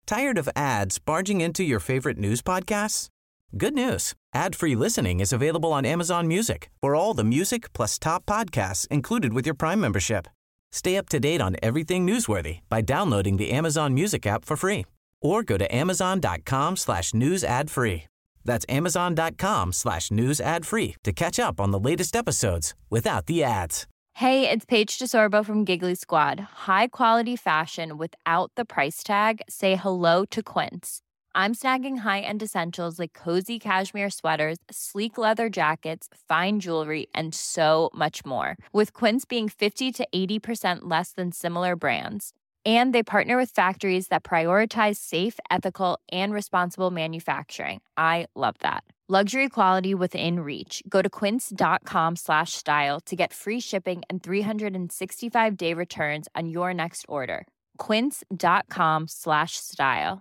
Tired of ads barging into your favorite news podcasts? Good news. Ad-free listening is available on Amazon Music for all the music plus top podcasts included with your Prime membership. Stay up to date on everything newsworthy by downloading the Amazon Music app for free or go to amazon.com/news ad free. That's amazon.com/news ad free to catch up on the latest episodes without the ads. Hey, it's Paige DeSorbo from Giggly Squad. High quality fashion without the price tag. Say hello to Quince. I'm snagging high-end essentials like cozy cashmere sweaters, sleek leather jackets, fine jewelry, and so much more. With Quince being 50 to 80% less than similar brands. And they partner with factories that prioritize safe, ethical, and responsible manufacturing. I love that. Luxury quality within reach. Go to quince.com/style to get free shipping and 365-day returns on your next order. Quince.com/style.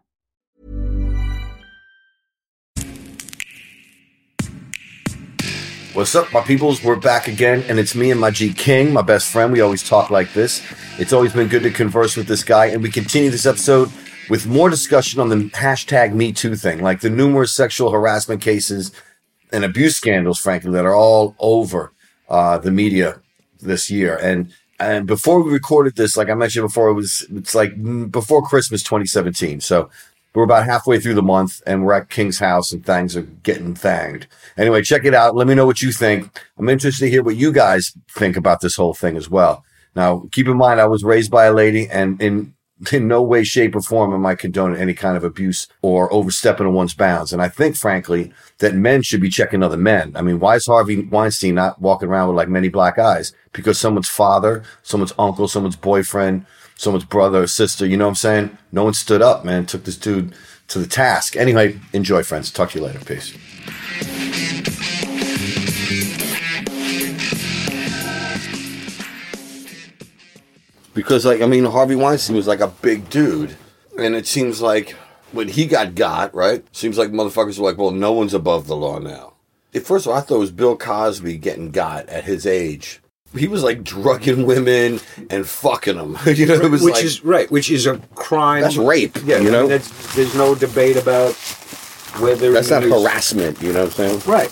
What's up, my peoples? We're back again, and it's me and my G King, my best friend. We always talk like this. It's always been good to converse with this guy, and we continue this episode with more discussion on the hashtag Me Too thing, like the numerous sexual harassment cases and abuse scandals, frankly, that are all over the media this year. And before we recorded this, like I mentioned before, it's like before Christmas 2017. So we're about halfway through the month, and we're at King's house, and things are getting thanged. Anyway, check it out. Let me know what you think. I'm interested to hear what you guys think about this whole thing as well. Now, keep in mind, I was raised by a lady, and in no way, shape, or form am I condoning any kind of abuse or overstepping of one's bounds. And I think, frankly, that men should be checking other men. I mean, why is Harvey Weinstein not walking around with like many black eyes? Because someone's father, someone's uncle, someone's boyfriend, someone's brother or sister, you know what I'm saying? No one stood up, man, took this dude to the task. Anyway, enjoy, friends. Talk to you later. Peace. Because, like, I mean, Harvey Weinstein was like a big dude. And it seems like when he got, right? Seems like motherfuckers were like, well, no one's above the law now. First of all, I thought it was Bill Cosby getting got at his age. He was like drugging women and fucking them. You know, it was which is a crime. That's rape. Yeah, you know, there's no debate about whether that's not harassment. You know what I'm saying? Right.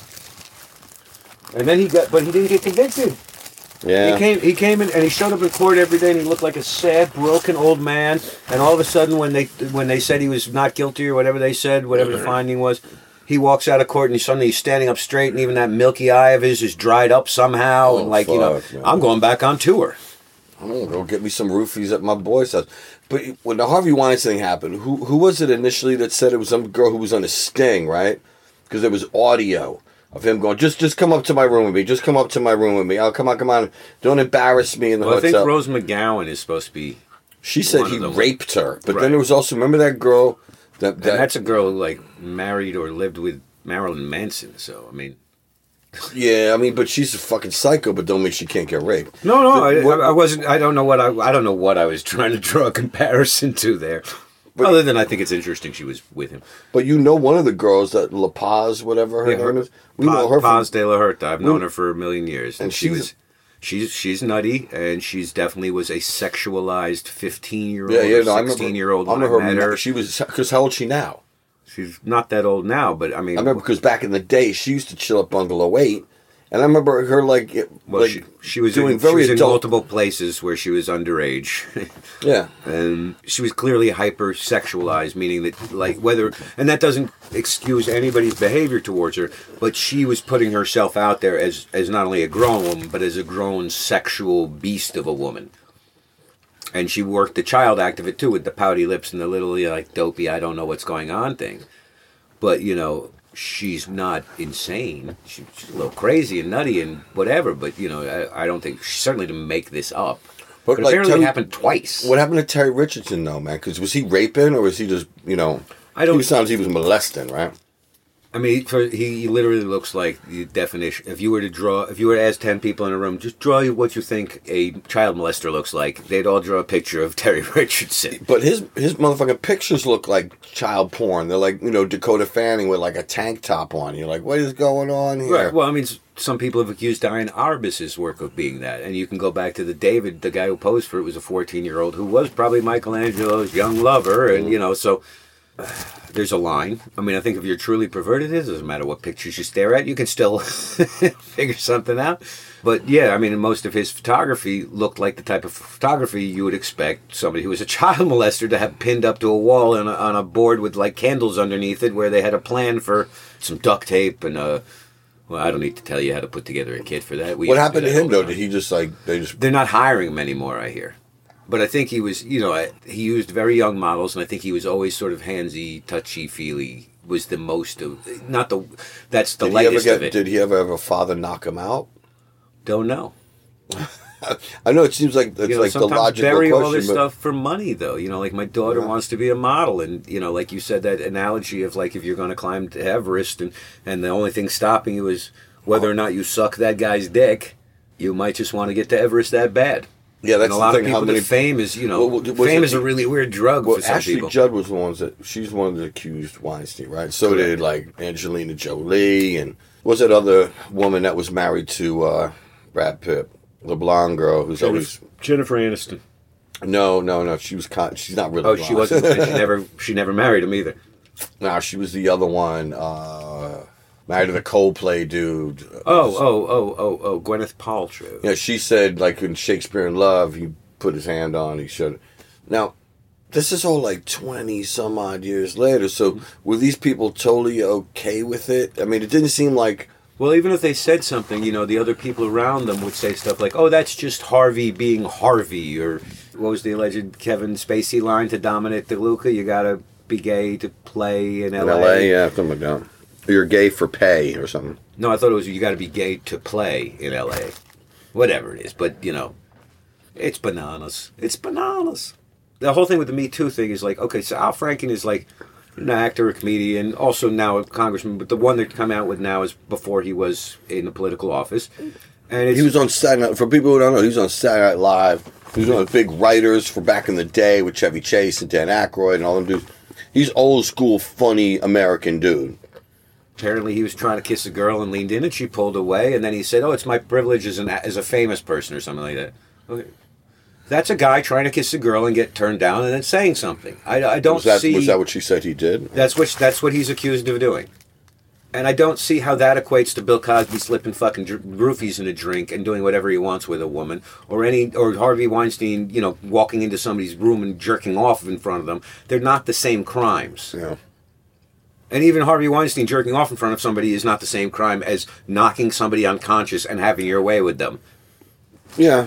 And then he didn't get convicted. Yeah. He came in and he showed up in court every day and he looked like a sad, broken old man. And all of a sudden, when they said he was not guilty or whatever they said, whatever the finding was, he walks out of court and suddenly he's standing up straight, and even that milky eye of his is dried up somehow. And like, man. I'm going back on tour. I'm gonna go get me some roofies at my boy's house. But when the Harvey Weinstein happened, who was it initially that said it was some girl who was on a sting, right? Because there was audio of him going, just come up to my room with me. Just come up to my room with me. Oh, come on. Don't embarrass me in the hotel. I think Rose McGowan is supposed to be. She said he raped her. But then there was also, remember that girl? And that's a girl who, like, married or lived with Marilyn Manson. So, I mean. Yeah, I mean, but she's a fucking psycho, but don't mean she can't get raped. No, I wasn't. I don't know what I was trying to draw a comparison to there. But, other than I think it's interesting she was with him. But you know one of the girls, that La Paz, whatever her name is? We know her Paz de la Huerta. I've known her for a million years. And she's nutty, and she's definitely was a sexualized 15-year-old, 16-year-old. I remember her. She was, because how old is she now? She's not that old now, but I mean... I remember because back in the day, she used to chill at Bungalow 8, and I remember her, she was doing in multiple places where she was underage. Yeah. And she was clearly hyper-sexualized, meaning that, like, and that doesn't excuse anybody's behavior towards her, but she was putting herself out there as not only a grown woman, but as a grown sexual beast of a woman. And she worked the child act of it, too, with the pouty lips and the little, like, dopey, I don't know what's going on thing. But, you know, she's not insane. She's a little crazy and nutty and whatever, but, you know, I don't think... She certainly didn't make this up. But like, apparently it happened twice. What happened to Terry Richardson, though, man? Because was he raping, or was he just, you know... He sounds he was molesting, right? I mean, he literally looks like the definition. If you were to ask 10 people in a room, just draw what you think a child molester looks like, they'd all draw a picture of Terry Richardson. But his motherfucking pictures look like child porn. They're like, Dakota Fanning with like a tank top on. You're like, what is going on here? Right. Well, I mean, some people have accused Diane Arbus's work of being that. And you can go back to the guy who posed for it was a 14-year-old who was probably Michelangelo's young lover. And, so... there's a line. I mean, I think if you're truly perverted, it doesn't matter what pictures you stare at. You can still figure something out. But yeah, I mean, most of his photography looked like the type of photography you would expect somebody who was a child molester to have pinned up to a wall on a board with like candles underneath it, where they had a plan for some duct tape and well, I don't need to tell you how to put together a kit for that. What happened to him though? Did he just they're not hiring him anymore, I hear. But I think he was, he used very young models, and I think he was always sort of handsy, touchy-feely, was the most of, that's the lightest of it. Did he ever have a father knock him out? Don't know. I know it seems like it's like the logical bury question. All this stuff for money, though. Like my daughter wants to be a model, and like you said, that analogy of like if you're going to climb to Everest, and the only thing stopping you is whether or not you suck that guy's dick, you might just want to get to Everest that bad. Yeah, that's and a lot of people. Fame is, fame is a really weird drug for some Ashley people. Judd was the ones she's one of the accused Weinstein, right? So did like Angelina Jolie, and was that other woman that was married to Brad Pitt, the blonde girl who's always Jennifer Aniston. No, she's not really. Oh, blonde. She wasn't. She never married him either. No, she was the other one. Married to the Coldplay dude. Gwyneth Paltrow. Yeah, she said, like, in Shakespeare in Love, he put his hand on, he showed it. Now, this is all like 20-some-odd years later, so were these people totally okay with it? I mean, it didn't seem like... Well, even if they said something, the other people around them would say stuff like, oh, that's just Harvey being Harvey, or what was the alleged Kevin Spacey line to Dominic DeLuca? You gotta be gay to play in L.A. In L.A., yeah, something like that. You're gay for pay or something. No, I thought it was you got to be gay to play in L.A. Whatever it is. But, it's bananas. It's bananas. The whole thing with the Me Too thing is like, okay, so Al Franken is like an actor, a comedian, also now a congressman. But the one they're coming out with now is before he was in the political office. And he was on Saturday Night. For people who don't know, he was on Saturday Night Live. He was one of the big writers for back in the day with Chevy Chase and Dan Aykroyd and all them dudes. He's old school, funny American dude. Apparently he was trying to kiss a girl and leaned in and she pulled away, and then he said, oh, it's my privilege as a famous person or something like that. Okay. That's a guy trying to kiss a girl and get turned down and then saying something. I don't see... Was that what she said he did? That's what he's accused of doing. And I don't see how that equates to Bill Cosby slipping fucking roofies in a drink and doing whatever he wants with a woman, or Harvey Weinstein, walking into somebody's room and jerking off in front of them. They're not the same crimes. Yeah. And even Harvey Weinstein jerking off in front of somebody is not the same crime as knocking somebody unconscious and having your way with them. Yeah.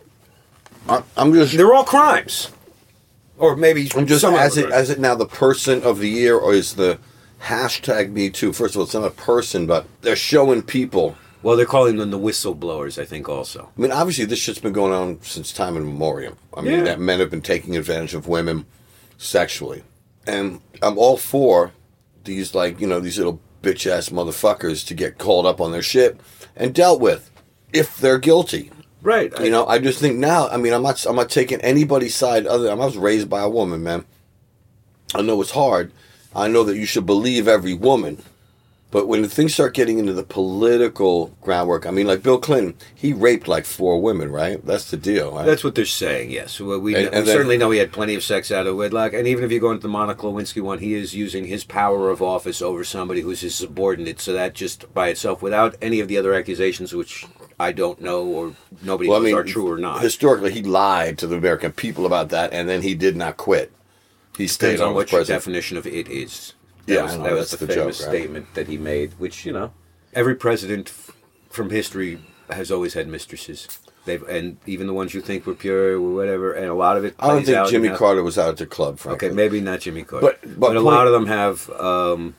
I'm just... They're all crimes. Or maybe... I'm just... As it now the person of the year, or is the hashtag Me Too? First of all, it's not a person, but they're showing people... Well, they're calling them the whistleblowers, I think, also. I mean, obviously, this shit's been going on since time immemorial. I mean, that men have been taking advantage of women sexually. And I'm all for... these these little bitch ass motherfuckers to get called up on their shit and dealt with if they're guilty. Right. I just think now, I mean, I'm not taking anybody's side I was raised by a woman, man. I know it's hard. I know that you should believe every woman. But when things start getting into the political groundwork, I mean, like Bill Clinton, he raped like 4 women, right? That's the deal, right? That's what they're saying, yes. We certainly know he had plenty of sex out of wedlock. And even if you go into the Monica Lewinsky one, he is using his power of office over somebody who's his subordinate. So that just by itself, without any of the other accusations, which I don't know or nobody knows are true or not. Historically, he lied to the American people about that, and then he did not quit. He stayed on what your definition of it is. That was the famous statement that he made, which, every president from history has always had mistresses. And even the ones you think were pure or whatever, and a lot of it plays out. I don't think Jimmy Carter was out at the club, frankly. Okay, maybe not Jimmy Carter. But a lot of them have, and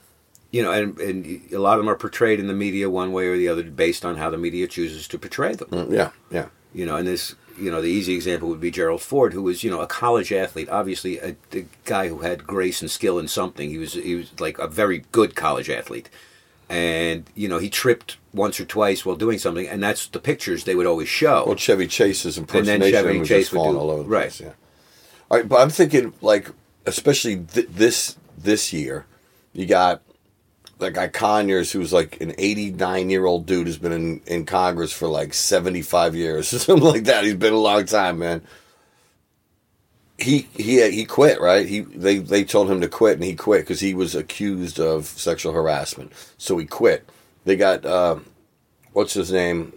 a lot of them are portrayed in the media one way or the other based on how the media chooses to portray them. Yeah. And this... the easy example would be Gerald Ford, who was, a college athlete, obviously a guy who had grace and skill in something. He was like a very good college athlete. And, he tripped once or twice while doing something, and that's the pictures they would always show. Well, Chevy Chase's impersonation and then Chevy was Chase just falling all over the right. place. Yeah. All right, but I'm thinking, like, especially this year, you got that guy Conyers, who's like an 89-year-old dude who's been in Congress for like 75 years or something like that. He's been a long time, man. He quit, right? They told him to quit, and he quit because he was accused of sexual harassment. So he quit. They got what's his name,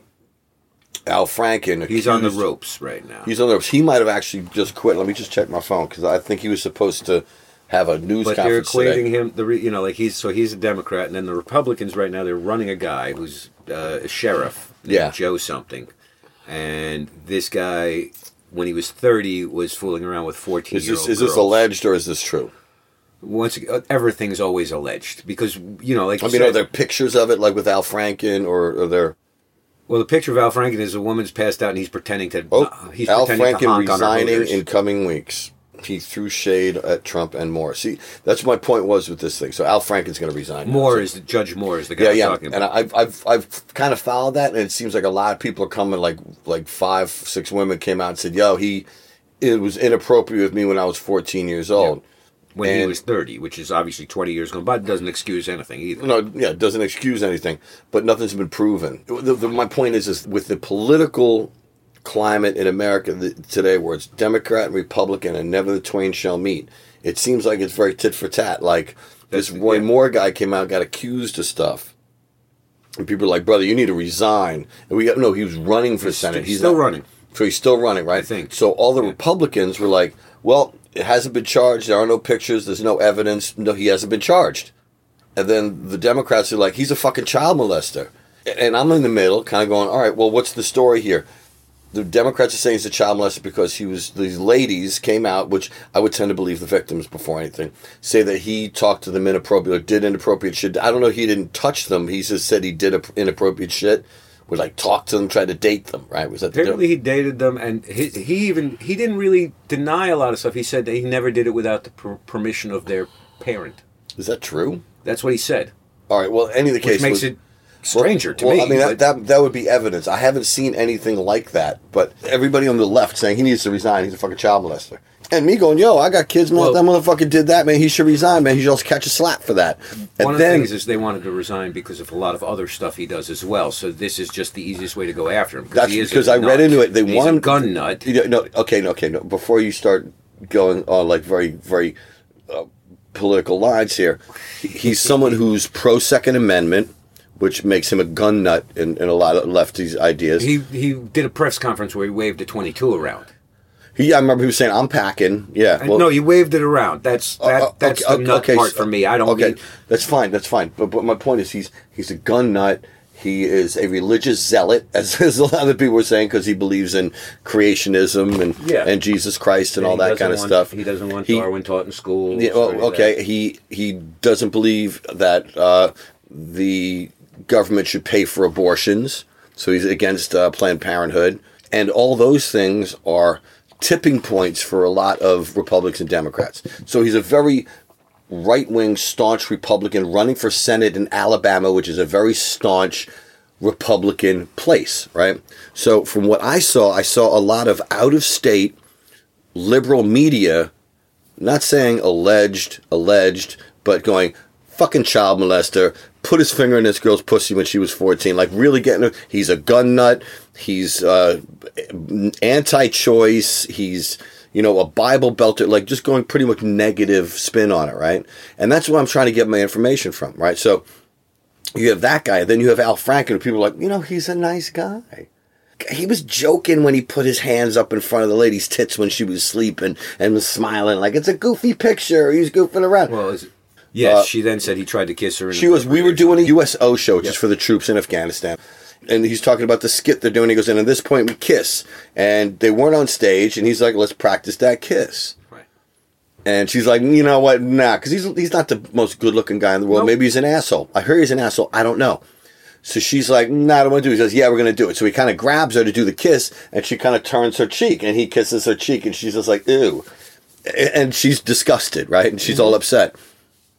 Al Franken. He's on the ropes right now. He's on the ropes. He might have actually just quit. Let me just check my phone because I think he was supposed to have a news conference today. But they're equating him. He's a Democrat, and then the Republicans right now they're running a guy who's a sheriff. Joe something, and this guy, when he was 30, was fooling around with 14-year-old girls. Is this alleged or is this true? Once everything's always alleged because are there pictures of it like with Al Franken or are there? Well, the picture of Al Franken is a woman's passed out and he's pretending to. Al Franken resigning in coming weeks. He threw shade at Trump and Moore. See, that's what my point was with this thing. So Al Franken's going to resign. Judge Moore is the guy I'm talking about. And I've kind of followed that, and it seems like a lot of people are coming. Like 5-6 women came out and said, "Yo, it was inappropriate with me when I was 14 years old." Yeah. When he was 30, which is obviously 20 years gone by, doesn't excuse anything either. No, yeah, it doesn't excuse anything, but nothing's been proven. My point is with the political climate in America today, where it's Democrat and Republican and never the twain shall meet, it seems like it's very tit for tat. Like this Roy Moore guy came out and got accused of stuff. And people are like, brother, you need to resign. And he was running for Senate. He's still running. So he's still running, right? I think. So all the Republicans were like, well, it hasn't been charged. There are no pictures. There's no evidence. No, he hasn't been charged. And then the Democrats are like, he's a fucking child molester. And I'm in the middle, kind of going, all right, well, what's the story here? The Democrats are saying he's a child molester because these ladies came out, which I would tend to believe the victims before anything, say that he talked to them inappropriate or did inappropriate shit. I don't know, he didn't touch them. He just said he did inappropriate shit. Would like talk to them, try to date them, right? Was that apparently he dated them, and he didn't really deny a lot of stuff. He said that he never did it without the permission of their parent. Is that true? That's what he said. All right. Well, any of the case, which makes it stranger to me. I mean, that would be evidence. I haven't seen anything like that, but everybody on the left saying he needs to resign. He's a fucking child molester. And me going, yo, I got kids, man. Well, that motherfucker did that, man. He should resign, man. He should also catch a slap for that. One of the things is they wanted to resign because of a lot of other stuff he does as well. So this is just the easiest way to go after him. That's because I read into it. He's a gun nut. No. Before you start going on like very, very political lines here, he's someone who's pro Second Amendment, which makes him a gun nut in a lot of lefties' ideas. He did a press conference where he waved a .22 around. I remember he was saying, "I'm packing." Yeah. Well, no, he waved it around. That's the nut part for me. I don't. Okay, that's fine. But my point is, he's a gun nut. He is a religious zealot, as a lot of people were saying, because he believes in creationism and Jesus Christ and all that kind of stuff. He doesn't want Darwin taught in school. Yeah. Well, okay. He doesn't believe that the government should pay for abortions, so he's against Planned Parenthood, and all those things are tipping points for a lot of Republicans and Democrats. So he's a very right-wing, staunch Republican running for Senate in Alabama, which is a very staunch Republican place, right? So from what I saw a lot of out-of-state liberal media, not saying alleged, but going, fucking child molester, put his finger in this girl's pussy when she was 14, like really getting her. He's a gun nut. He's anti-choice. He's, a Bible belter, like just going pretty much negative spin on it, right? And that's what I'm trying to get my information from, right? So you have that guy. Then you have Al Franken. People are like, he's a nice guy. He was joking when he put his hands up in front of the lady's tits when she was sleeping and was smiling like it's a goofy picture. He was goofing around. Well, yes, she then said he tried to kiss her. We were doing a USO show just for the troops in Afghanistan. And he's talking about the skit they're doing. He goes, and at this point we kiss. And they weren't on stage. And he's like, let's practice that kiss. Right. And she's like, you know what? Nah, because he's not the most good-looking guy in the world. Nope. Maybe he's an asshole. I heard he's an asshole. I don't know. So she's like, nah, I don't want to do it. He says, yeah, we're going to do it. So he kind of grabs her to do the kiss. And she kind of turns her cheek. And he kisses her cheek. And she's just like, ew. And she's disgusted, right? And she's all upset.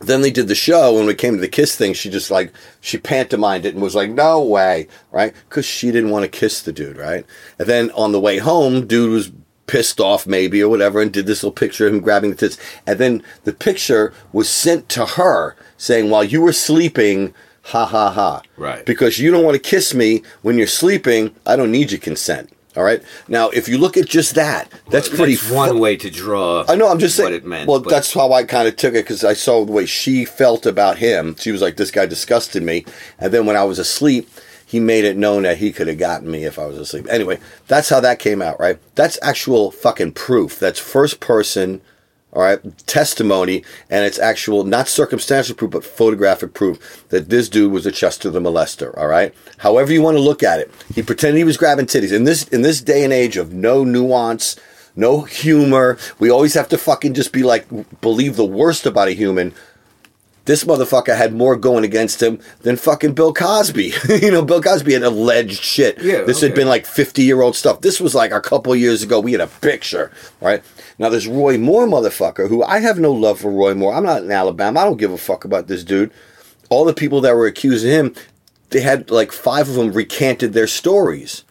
Then they did the show, and when it came to the kiss thing, she pantomimed it and was like, no way, right? Because she didn't want to kiss the dude, right? And then on the way home, dude was pissed off maybe or whatever and did this little picture of him grabbing the tits. And then the picture was sent to her saying, while you were sleeping, ha ha ha. Right. Because you don't want to kiss me when you're sleeping, I don't need your consent. All right. Now, if you look at just that, that's pretty. That's one way to draw. I know. I'm just saying. What it meant. Well, that's how I kind of took it because I saw the way she felt about him. She was like, "This guy disgusted me," and then when I was asleep, he made it known that he could have gotten me if I was asleep. Anyway, that's how that came out. Right. That's actual fucking proof. That's first person. All right, testimony, and it's actual, not circumstantial proof, but photographic proof that this dude was a Chester the molester. All right, however you want to look at it, he pretended he was grabbing titties. In this day and age of no nuance, no humor, we always have to fucking just be like believe the worst about a human. This motherfucker had more going against him than fucking Bill Cosby. Bill Cosby had alleged shit. Yeah, this had been like 50-year-old stuff. This was like a couple years ago. We had a picture, right? Now, this Roy Moore motherfucker, who I have no love for Roy Moore. I'm not in Alabama. I don't give a fuck about this dude. All the people that were accusing him, they had like 5 of them recanted their stories.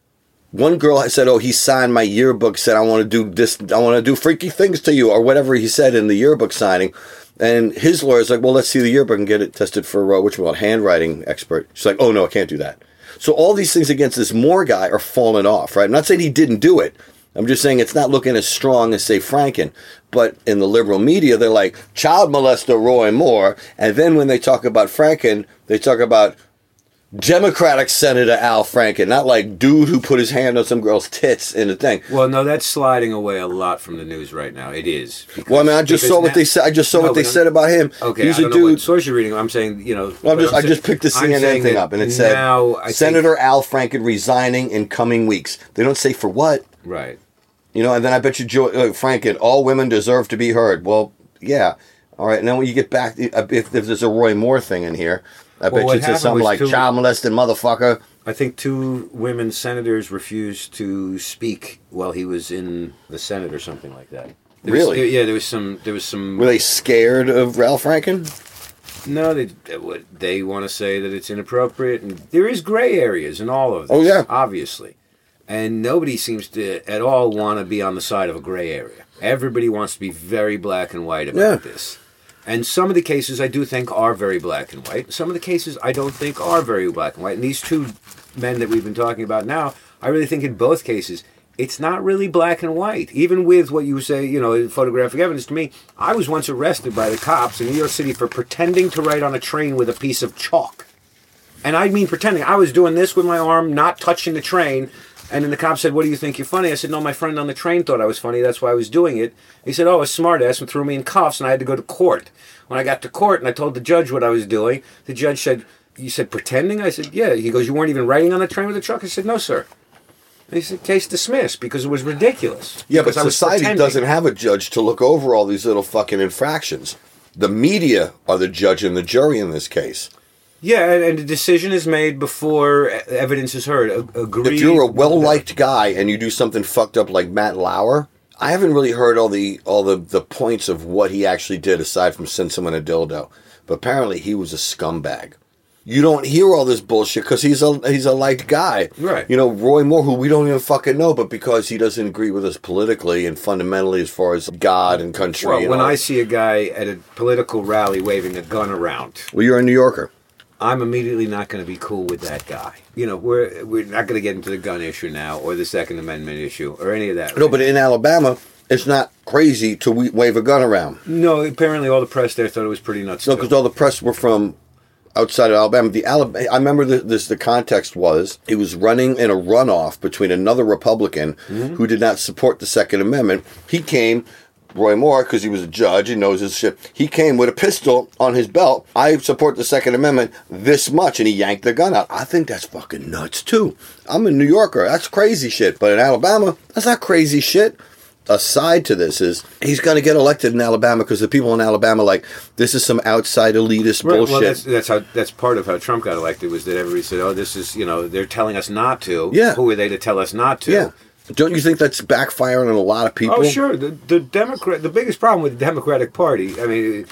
One girl said, he signed my yearbook, said, I want to do this, I want to do freaky things to you, or whatever he said in the yearbook signing. And his lawyer's like, well, let's see the yearbook and get it tested for, handwriting expert. She's like, oh, no, I can't do that. So all these things against this Moore guy are falling off, right? I'm not saying he didn't do it. I'm just saying it's not looking as strong as, say, Franken. But in the liberal media, they're like, child molester Roy Moore. And then when they talk about Franken, they talk about Democratic Senator Al Franken, not like dude who put his hand on some girl's tits in the thing. Well, no, that's sliding away a lot from the news right now. It is. Well, I mean, I just saw what they said. I just saw what they said about him. Okay, he's I don't a dude. know what source you're reading. I'm saying, Well, I just picked the CNN thing up, and it said Senator Al Franken resigning in coming weeks. They don't say for what. Right. And then I bet you, Franken, all women deserve to be heard. Well, yeah. All right. And then when you get back, if there's a Roy Moore thing in here, I bet you it says something like child molested motherfucker. I think 2 women senators refused to speak while he was in the Senate or something like that. Really? There was some. Were they scared of Ralph Franken? No, they want to say that it's inappropriate, and there is gray areas in all of this. Oh yeah, obviously, and nobody seems to at all want to be on the side of a gray area. Everybody wants to be very black and white about this. And some of the cases I do think are very black and white. Some of the cases I don't think are very black and white. And these 2 men that we've been talking about now, I really think in both cases, it's not really black and white. Even with what you say, photographic evidence to me, I was once arrested by the cops in New York City for pretending to write on a train with a piece of chalk. And I mean pretending. I was doing this with my arm, not touching the train. And then the cop said, what do you think you're funny? I said, no, my friend on the train thought I was funny. That's why I was doing it. He said, a smart ass, and threw me in cuffs, and I had to go to court. When I got to court and I told the judge what I was doing, the judge said, you said pretending? I said, yeah. He goes, you weren't even riding on the train with the truck? I said, no, sir. And he said, case dismissed because it was ridiculous. Yeah, but society doesn't have a judge to look over all these little fucking infractions. The media are the judge and the jury in this case. Yeah, and the decision is made before evidence is heard. Agreed. If you're a well-liked guy and you do something fucked up like Matt Lauer, I haven't really heard all the points of what he actually did aside from send someone a dildo. But apparently he was a scumbag. You don't hear all this bullshit because he's a liked guy. Right. Roy Moore, who we don't even fucking know, but because he doesn't agree with us politically and fundamentally as far as God and country. Well, when I see a guy at a political rally waving a gun around. Well, you're a New Yorker. I'm immediately not going to be cool with that guy. We're not going to get into the gun issue now or the Second Amendment issue or any of that. No, but in Alabama, it's not crazy to wave a gun around. No, apparently all the press there thought it was pretty nuts. No, because all the press were from outside of Alabama. I remember the context was he was running in a runoff between another Republican who did not support the Second Amendment. He came... Roy Moore, because he was a judge, he knows his shit. He came with a pistol on his belt. I support the Second Amendment this much, and he yanked the gun out. I think that's fucking nuts, too. I'm a New Yorker. That's crazy shit. But in Alabama, that's not crazy shit. Aside to this is, he's going to get elected in Alabama because the people in Alabama this is some outside elitist bullshit. Well, that's part of how Trump got elected, was that everybody said, this is, they're telling us not to. Yeah. Who are they to tell us not to? Yeah. Don't you think that's backfiring on a lot of people? Oh, sure. The biggest problem with the Democratic Party, I mean,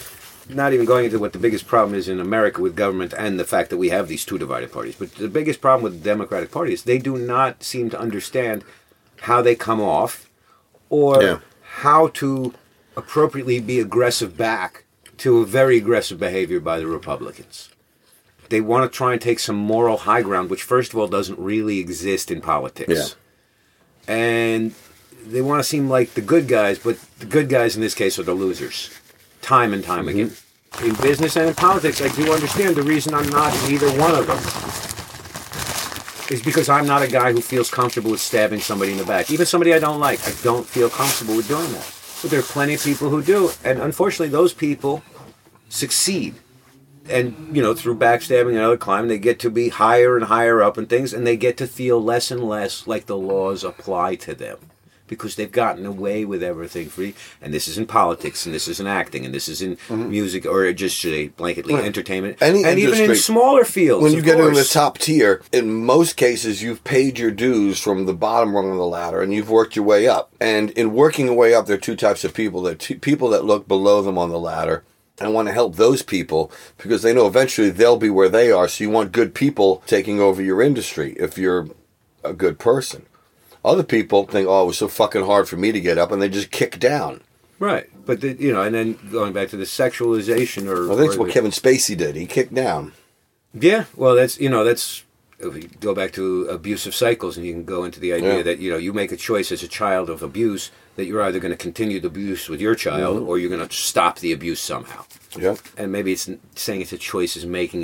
not even going into what the biggest problem is in America with government and the fact that we have these two divided parties, but the biggest problem with the Democratic Party is they do not seem to understand how they come off or how to appropriately be aggressive back to a very aggressive behavior by the Republicans. They want to try and take some moral high ground, which first of all doesn't really exist in politics. Yeah. And they want to seem like the good guys, but the good guys in this case are the losers. Time and time again. In business and in politics, I do understand the reason I'm not in either one of them is because I'm not a guy who feels comfortable with stabbing somebody in the back. Even somebody I don't like, I don't feel comfortable with doing that. But there are plenty of people who do. And unfortunately, those people succeed. And, you know, through backstabbing and other crime, they get to be higher and higher up in things, and they get to feel less and less like the laws apply to them. Because they've gotten away with everything free, and this is in politics, and this is in acting, and this is in music, or just blanketly entertainment, and even in smaller fields. When you get into the top tier, in most cases, you've paid your dues from the bottom rung of the ladder, and you've worked your way up. And in working your way up, there are two types of people. There are people that look below them on the ladder and want to help those people because they know eventually they'll be where they are. So you want good people taking over your industry if you're a good person. Other people think, oh, it was so fucking hard for me to get up, and they just kick down. Right. But, and then going back to the sexualization or... Well, that's what Kevin Spacey did. He kicked down. Yeah. Well, that's... If we go back to abusive cycles, and you can go into the idea that, you make a choice as a child of abuse that you're either going to continue the abuse with your child or you're going to stop the abuse somehow. Yeah. And maybe it's saying it's a choice is making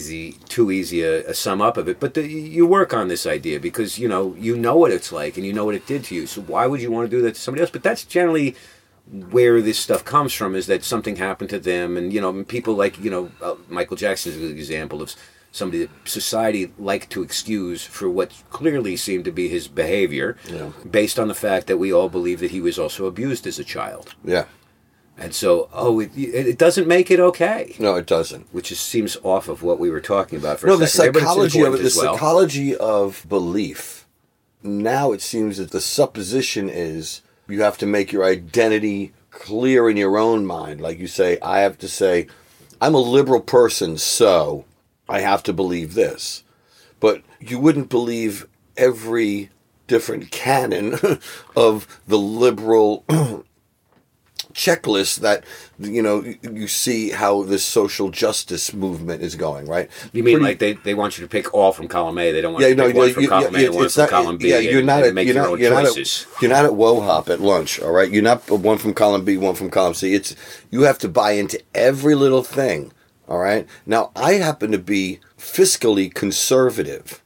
too easy a sum up of it. But you work on this idea because, you know what it's like and you know what it did to you. So why would you want to do that to somebody else? But that's generally where this stuff comes from, is that something happened to them. And, people like, Michael Jackson is an example of somebody that society liked to excuse for what clearly seemed to be his behavior based on the fact that we all believe that he was also abused as a child. Yeah. And so, it doesn't make it okay. No, it doesn't. Which seems off of what we were talking about for a second. The psychology of it, the psychology of belief. Now it seems that the supposition is you have to make your identity clear in your own mind. Like you say, I have to say, I'm a liberal person, so I have to believe this. But you wouldn't believe every different canon of the liberal checklist that, you see how this social justice movement is going, right? You mean like they want you to pick all from column A, they don't want you to pick one from column A and one from column B and make your own choices. You're not at WOHOP at lunch, all right? You're not one from column B, one from column C. You have to buy into every little thing, all right? Now, I happen to be fiscally conservative.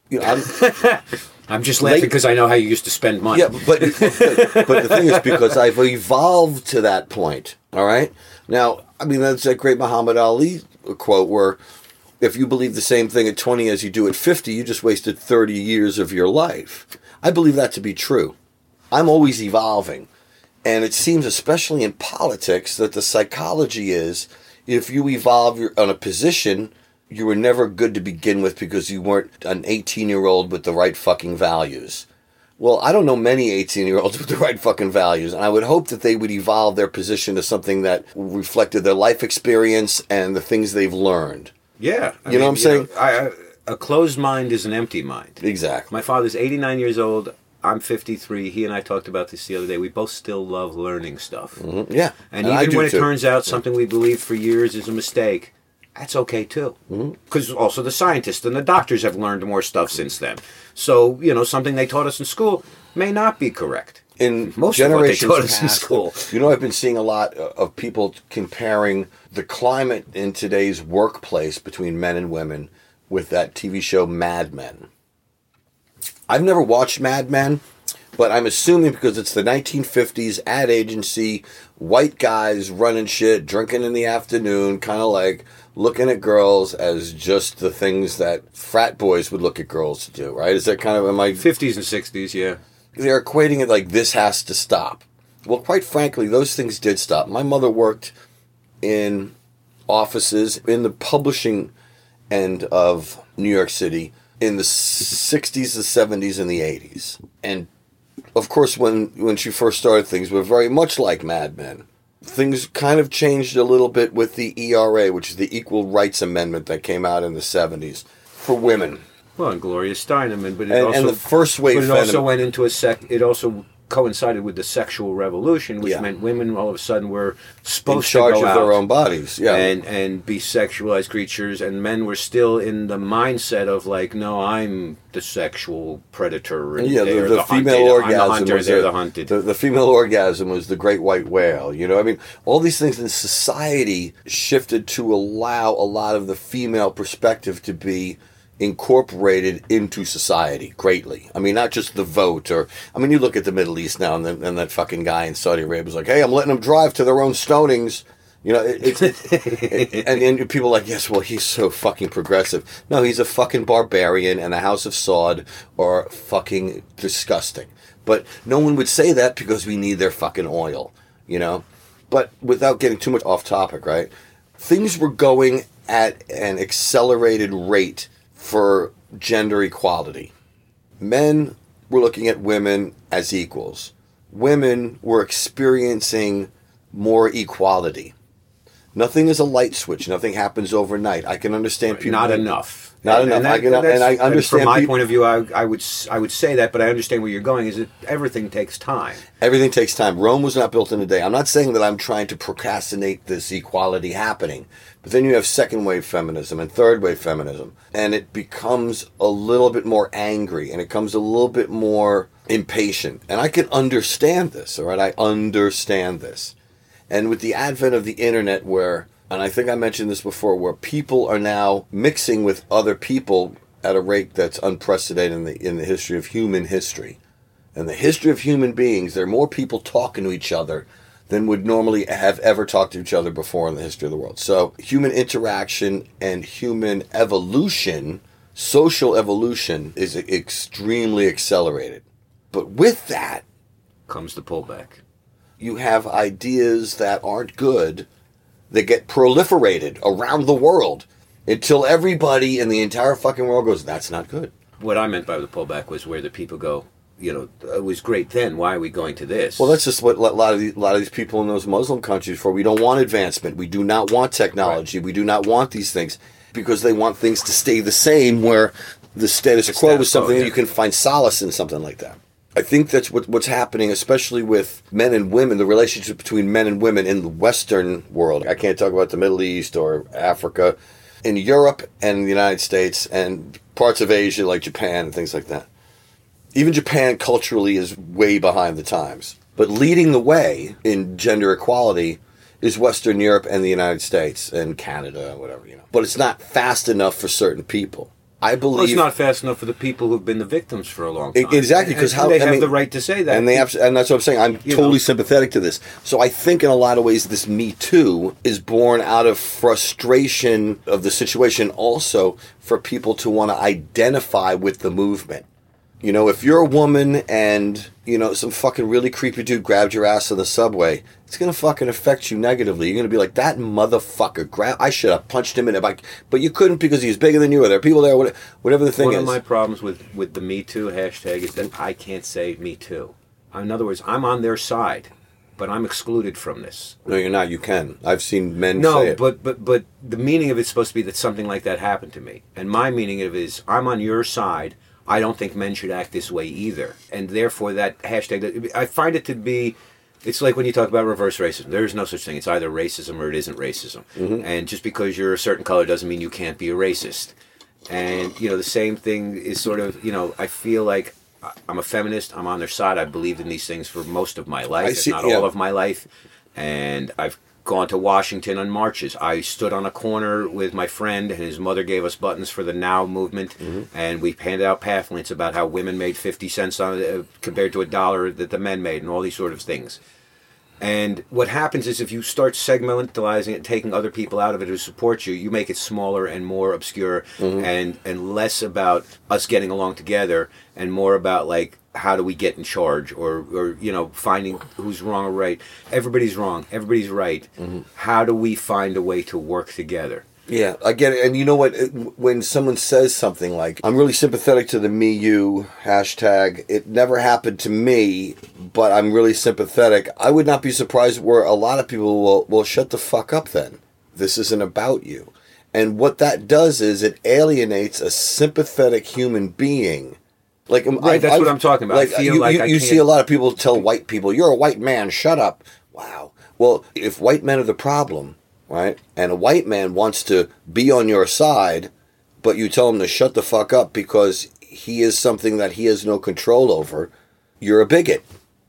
I'm just laughing because I know how you used to spend money. Yeah, but the thing is, because I've evolved to that point, all right? Now, that's that great Muhammad Ali quote where if you believe the same thing at 20 as you do at 50, you just wasted 30 years of your life. I believe that to be true. I'm always evolving. And it seems, especially in politics, that the psychology is if you evolve on a position, you were never good to begin with because you weren't an 18-year-old with the right fucking values. Well, I don't know many 18-year-olds with the right fucking values, and I would hope that they would evolve their position to something that reflected their life experience and the things they've learned. Yeah. You know what I'm saying? A closed mind is an empty mind. Exactly. My father's 89 years old. I'm 53. He and I talked about this the other day. We both still love learning stuff. Mm-hmm. Yeah. And even when it turns out something we believed for years is a mistake, that's okay too. Because also the scientists and the doctors have learned more stuff since then. So, something they taught us in school may not be correct. In most generations of what they taught us in school. I've been seeing a lot of people comparing the climate in today's workplace between men and women with that TV show Mad Men. I've never watched Mad Men, but I'm assuming because it's the 1950s ad agency, white guys running shit, drinking in the afternoon, kind of like looking at girls as just the things that frat boys would look at girls to do, right? Is that kind of, 50s and 60s, yeah. They're equating it like this has to stop. Well, quite frankly, those things did stop. My mother worked in offices in the publishing end of New York City in the 60s, the 70s, and the 80s. And, of course, when she first started, things were very much like Mad Men. things kind of changed a little bit with the ERA, which is the Equal Rights Amendment that came out in the 70s for women. Well, and Gloria Steinem, but And the first wave But it also went into it also coincided with the sexual revolution, which meant women all of a sudden were supposed in charge to go of out their own bodies, and be sexualized creatures, and men were still in the mindset of like, no, I'm the sexual predator, and the female orgasm they're the hunted. The female orgasm was the great white whale. You know, I mean, all these things in society shifted to allow a lot of the female perspective to be incorporated into society greatly. I mean, not just the vote, you look at the Middle East now, and that fucking guy in Saudi Arabia is like, hey, I'm letting them drive to their own stonings. You know, and people are like, yes, well, he's so fucking progressive. No, he's a fucking barbarian, and the House of Saud are fucking disgusting. But no one would say that because we need their fucking oil, you know? But without getting too much off topic, right? Things were going at an accelerated rate for gender equality. Men were looking at women as equals. Women were experiencing more equality. Nothing is a light switch. Nothing happens overnight. I can understand people. Not enough. Not enough. I understand. From my point of view, I would say that, but I understand where you're going. Is that everything takes time. Everything takes time. Rome was not built in a day. I'm not saying that I'm trying to procrastinate this equality happening, but then you have second wave feminism and third wave feminism, and it becomes a little bit more angry, and it becomes a little bit more impatient. And I can understand this. All right, I understand this. And with the advent of the internet, and I think I mentioned this before, where people are now mixing with other people at a rate that's unprecedented in the history of human history. In the history of human beings, there are more people talking to each other than would normally have ever talked to each other before in the history of the world. So human interaction and human evolution, social evolution, is extremely accelerated. But with that comes the pullback. You have ideas that aren't good that get proliferated around the world until everybody in the entire fucking world goes, that's not good. What I meant by the pullback was where the people go, you know, it was great then, why are we going to this? Well, that's just what a lot of these people in those Muslim countries for. We don't want advancement. We do not want technology. Right. We do not want these things because they want things to stay the same, where the status quo is something that you can find solace in, something like that. I think that's what's happening, especially with men and women, the relationship between men and women in the Western world. I can't talk about the Middle East or Africa. In Europe and the United States and parts of Asia like Japan and things like that. Even Japan culturally is way behind the times. But leading the way in gender equality is Western Europe and the United States and Canada, whatever, you know. But it's not fast enough for certain people. I believe... Well, it's not fast enough for the people who've been the victims for a long time. Exactly, because they have the right to say that. And and that's what I'm saying. I'm totally sympathetic to this. So I think in a lot of ways this Me Too is born out of frustration of the situation, also for people to want to identify with the movement. You know, if you're a woman and, you know, some fucking really creepy dude grabbed your ass on the subway, it's going to fucking affect you negatively. You're going to be like, that motherfucker, I should have punched him in the back. But you couldn't because he was bigger than you, or there are people there, whatever the thing is. One of my problems with the Me Too hashtag is that I can't say Me Too. In other words, I'm on their side, but I'm excluded from this. No, you're not. You can. I've seen men say it. No, but the meaning of it's supposed to be that something like that happened to me. And my meaning of it is, I'm on your side. I don't think men should act this way either. And therefore that hashtag, I find it to be, it's like when you talk about reverse racism. There is no such thing. It's either racism or it isn't racism. Mm-hmm. And just because you're a certain color doesn't mean you can't be a racist. And, you know, the same thing is sort of, you know, I feel like I'm a feminist. I'm on their side. I've believed in these things for most of my life, if not all of my life. And I've gone to Washington on marches. I stood on a corner with my friend, and his mother gave us buttons for the Now movement, and we handed out pamphlets about how women made 50 cents on compared to $1 that the men made, and all these sort of things. And what happens is if you start segmentalizing it and taking other people out of it who support you, you make it smaller and more obscure and less about us getting along together and more about, like, how do we get in charge or you know, finding who's wrong or right. Everybody's wrong. Everybody's right. How do we find a way to work together? Yeah, I get it. And you know what? When someone says something like, I'm really sympathetic to the me, you hashtag, it never happened to me, but I'm really sympathetic. I would not be surprised where a lot of people will shut the fuck up then. This isn't about you. And what that does is it alienates a sympathetic human being. Like, right, that's what I'm talking about. Like, I feel like you see a lot of people tell white people, you're a white man, shut up. Wow. Well, if white men are the problem, right? And a white man wants to be on your side, but you tell him to shut the fuck up because he is something that he has no control over, you're a bigot.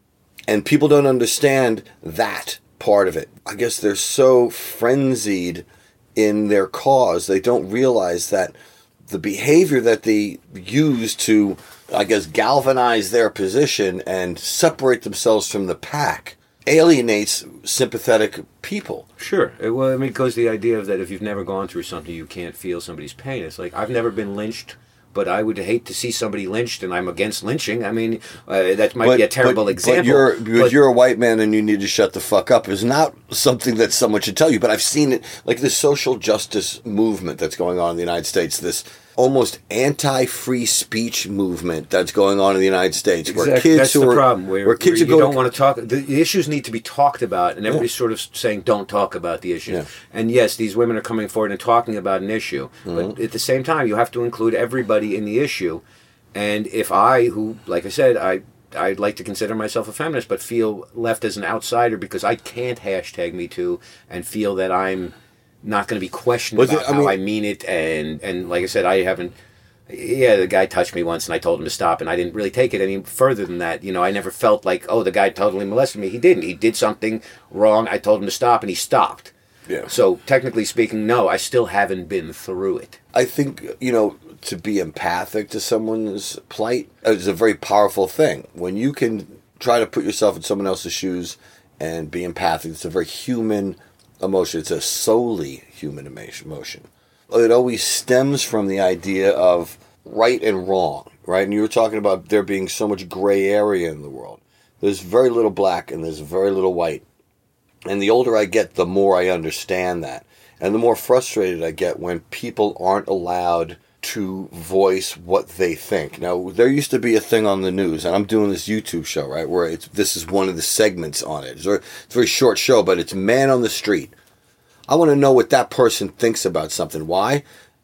And people don't understand that part of it. I guess they're so frenzied in their cause, they don't realize that the behavior that they use to, I guess, galvanize their position and separate themselves from the pack alienates sympathetic people. Sure. Well, I mean, it goes to the idea of that if you've never gone through something, you can't feel somebody's pain. It's like, I've never been lynched, but I would hate to see somebody lynched, and I'm against lynching. I mean, that might be a terrible example. But you're a white man and you need to shut the fuck up is not something that someone should tell you. But I've seen it, like this social justice movement that's going on in the United States, this almost anti-free speech movement that's going on in the United States. Exactly. Where kids that's the problem. Where kids you don't want to talk. The issues need to be talked about, and everybody's sort of saying, "Don't talk about the issue." Yeah. And yes, these women are coming forward and talking about an issue, but at the same time, you have to include everybody in the issue. And if like I said, I'd like to consider myself a feminist, but feel left as an outsider because I can't hashtag Me Too and feel that I'm not going to be questioned about how I mean it, and like I said, I haven't. Yeah, the guy touched me once, and I told him to stop, and I didn't really take it any further than that. You know, I never felt like, oh, the guy totally molested me. He didn't. He did something wrong. I told him to stop, and he stopped. Yeah. So technically speaking, no, I still haven't been through it. I think, to be empathic to someone's plight is a very powerful thing. When you can try to put yourself in someone else's shoes and be empathic, it's a very human emotion. It's a solely human emotion. It always stems from the idea of right and wrong, right? And you were talking about there being so much gray area in the world. There's very little black and there's very little white. And the older I get, the more I understand that. And the more frustrated I get when people aren't allowed to voice what they think. Now, there used to be a thing on the news, and I'm doing this YouTube show, right, where this is one of the segments on it. It's a very short show, but it's Man on the Street. I want to know what that person thinks about something. Why?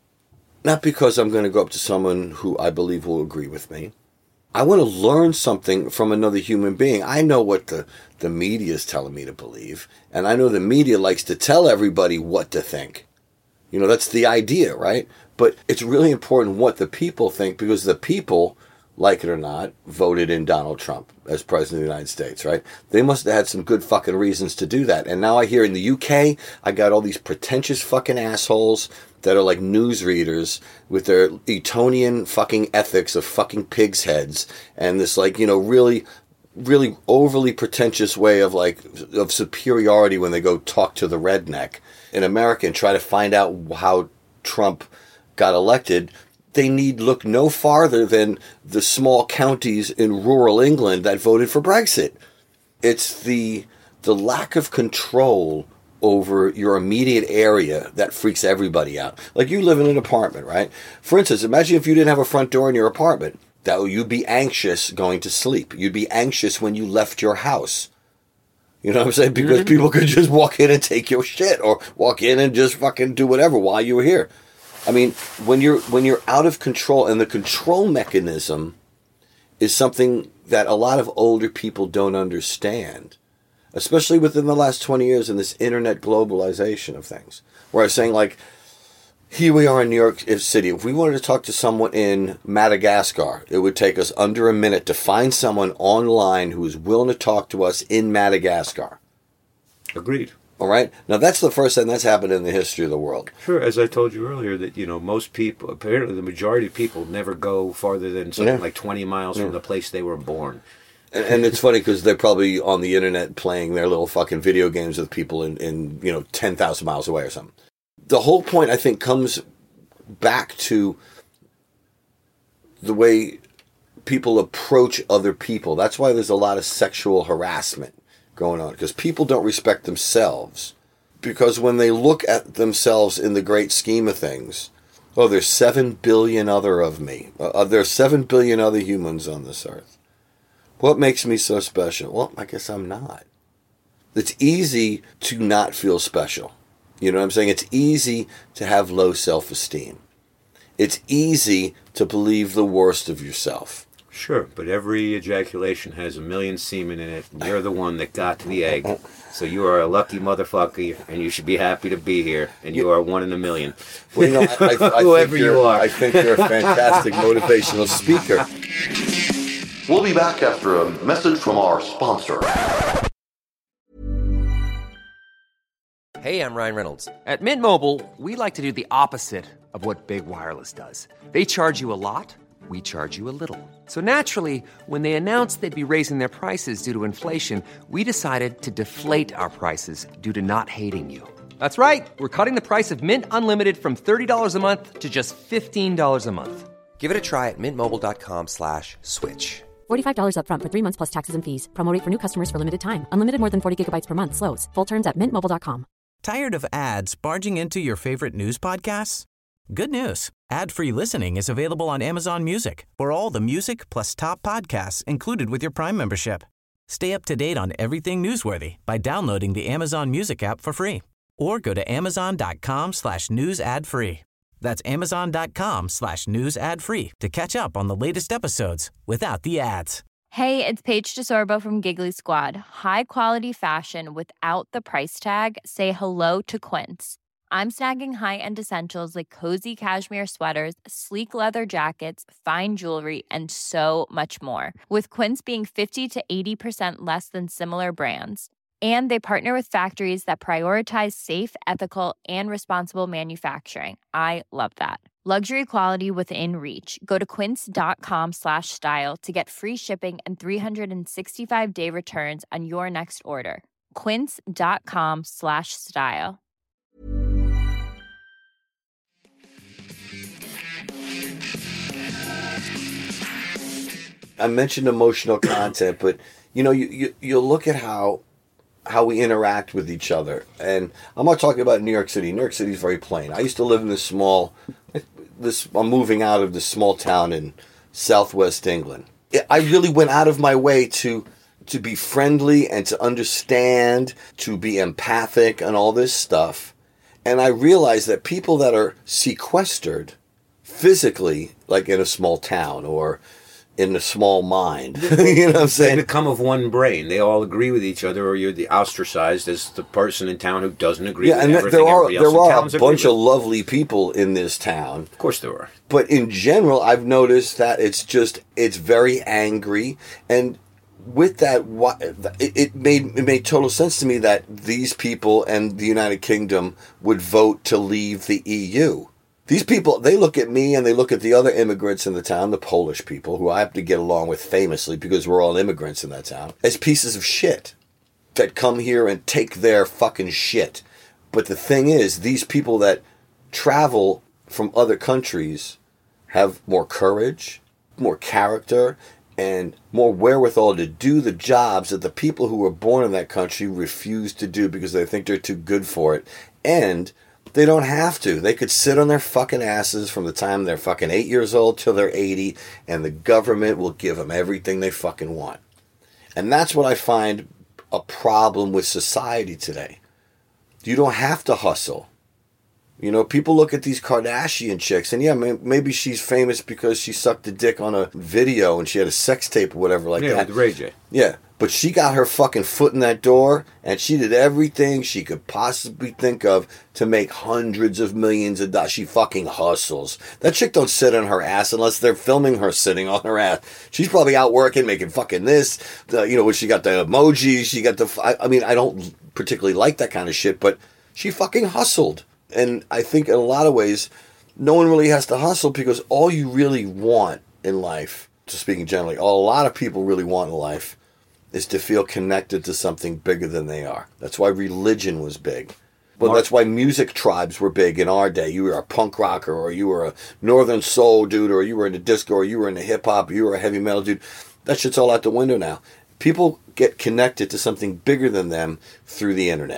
Not because I'm going to go up to someone who I believe will agree with me. I want to learn something from another human being. I know what the media is telling me to believe, and I know the media likes to tell everybody what to think. That's the idea, right? But it's really important what the people think, because the people, like it or not, voted in Donald Trump as president of the United States, right? They must have had some good fucking reasons to do that. And now I hear in the UK, I got all these pretentious fucking assholes that are like newsreaders with their Etonian fucking ethics of fucking pigs' heads and this really, really overly pretentious way of superiority when they go talk to the redneck in America and try to find out how Trump got elected. They need look no farther than the small counties in rural England that voted for Brexit. It's the lack of control over your immediate area that freaks everybody out. Like, you live in an apartment, right? For instance, imagine if you didn't have a front door in your apartment. You'd be anxious going to sleep. You'd be anxious when you left your house. You know what I'm saying? Because people could just walk in and take your shit, or walk in and just fucking do whatever while you were here. I mean, when you're out of control, and the control mechanism is something that a lot of older people don't understand, especially within the last 20 years in this internet globalization of things, where I was saying, like, here we are in New York City. If we wanted to talk to someone in Madagascar, it would take us under a minute to find someone online who is willing to talk to us in Madagascar. Agreed. All right? Now, that's the first time that's happened in the history of the world. Sure, as I told you earlier, that, most people, apparently the majority of people never go farther than something like 20 miles from the place they were born. And it's funny because they're probably on the internet playing their little fucking video games with people in 10,000 miles away or something. The whole point, I think, comes back to the way people approach other people. That's why there's a lot of sexual harassment going on, because people don't respect themselves. Because when they look at themselves in the great scheme of things, oh, there's 7 billion other of me. There's 7 billion other humans on this earth. What makes me so special? Well, I guess I'm not. It's easy to not feel special. You know what I'm saying? It's easy to have low self-esteem. It's easy to believe the worst of yourself. Sure, but every ejaculation has a million semen in it, and you're the one that got to the egg. So you are a lucky motherfucker, and you should be happy to be here, and you are one in a million. Well, you know, I Whoever you are. I think you're a fantastic motivational speaker. We'll be back after a message from our sponsor. Hey, I'm Ryan Reynolds. At Mint Mobile, we like to do the opposite of what Big Wireless does. They charge you a lot, we charge you a little. So naturally, when they announced they'd be raising their prices due to inflation, we decided to deflate our prices due to not hating you. That's right. We're cutting the price of Mint Unlimited from $30 a month to just $15 a month. Give it a try at mintmobile.com/switch. $45 up front for 3 months plus taxes and fees. Promo rate for new customers for limited time. Unlimited more than 40 gigabytes per month. Slows full terms at mintmobile.com. Tired of ads barging into your favorite news podcasts? Good news. Ad-free listening is available on Amazon Music for all the music plus top podcasts included with your Prime membership. Stay up to date on everything newsworthy by downloading the Amazon Music app for free or go to amazon.com/news ad free. That's amazon.com/news ad free to catch up on the latest episodes without the ads. Hey, it's Paige DeSorbo from Giggly Squad. High quality fashion without the price tag. Say hello to Quince. I'm snagging high-end essentials like cozy cashmere sweaters, sleek leather jackets, fine jewelry, and so much more. With Quince being 50 to 80% less than similar brands. And they partner with factories that prioritize safe, ethical, and responsible manufacturing. I love that. Luxury quality within reach. Go to quince.com/style to get free shipping and 365-day returns on your next order. Quince.com/style. I mentioned emotional content, but you know, you look at how we interact with each other. And I'm not talking about New York City. New York City is very plain. I used to live in I'm moving out of this small town in southwest England. I really went out of my way to be friendly and to understand, to be empathic and all this stuff. And I realized that people that are sequestered physically, like in a small town or in a small mind, you know what I'm saying? They become of one brain. They all agree with each other, or you're ostracized as the person in town who doesn't agree with everything everybody else in town are a bunch of lovely people in this town. Of course there are. But in general, I've noticed that it's very angry. And with that, it made total sense to me that these people and the United Kingdom would vote to leave the EU. These people, they look at me and they look at the other immigrants in the town, the Polish people, who I have to get along with famously because we're all immigrants in that town, as pieces of shit that come here and take their fucking shit. But the thing is, these people that travel from other countries have more courage, more character, and more wherewithal to do the jobs that the people who were born in that country refuse to do because they think they're too good for it. And they don't have to. They could sit on their fucking asses from the time they're fucking 8 years old till they're 80, and the government will give them everything they fucking want. And that's what I find a problem with society today. You don't have to hustle. You know, people look at these Kardashian chicks, and yeah, maybe she's famous because she sucked a dick on a video and she had a sex tape or whatever like that. Yeah, with Ray J. Yeah, but she got her fucking foot in that door, and she did everything she could possibly think of to make hundreds of millions of dollars. She fucking hustles. That chick don't sit on her ass unless they're filming her sitting on her ass. She's probably out working, making fucking this. When she got the emojis, she got the... I mean, I don't particularly like that kind of shit, but she fucking hustled. And I think in a lot of ways, no one really has to hustle because all you really want in life, just speaking generally, all a lot of people really want in life is to feel connected to something bigger than they are. That's why religion was big. Well, that's why music tribes were big in our day. You were a punk rocker, or you were a northern soul dude, or you were into disco, or you were into hip-hop, or you were a heavy metal dude. That shit's all out the window now. People get connected to something bigger than them through the internet.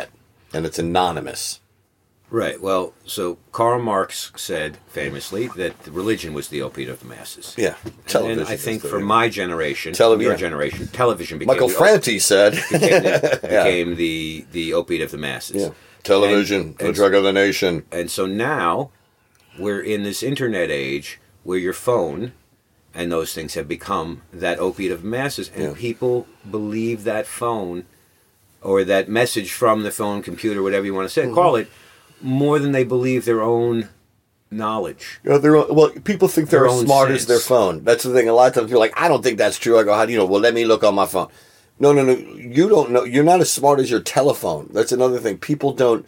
and it's anonymous. Right. Well, so Karl Marx said famously that religion was the opiate of the masses. Yeah. Television. And I think for my generation, your generation, television became Michael Franti said became the opiate of the masses. Yeah. Television, the drug of the nation. And so now we're in this internet age where your phone and those things have become that opiate of the masses, and people believe that phone or that message from the phone, computer, whatever you want to say, call it, more than they believe their own knowledge. People think they're as smart as their phone. That's the thing. A lot of times you're like, I don't think that's true. I go, how do you know? Well, let me look on my phone. No. You don't know. You're not as smart as your telephone. That's another thing. People don't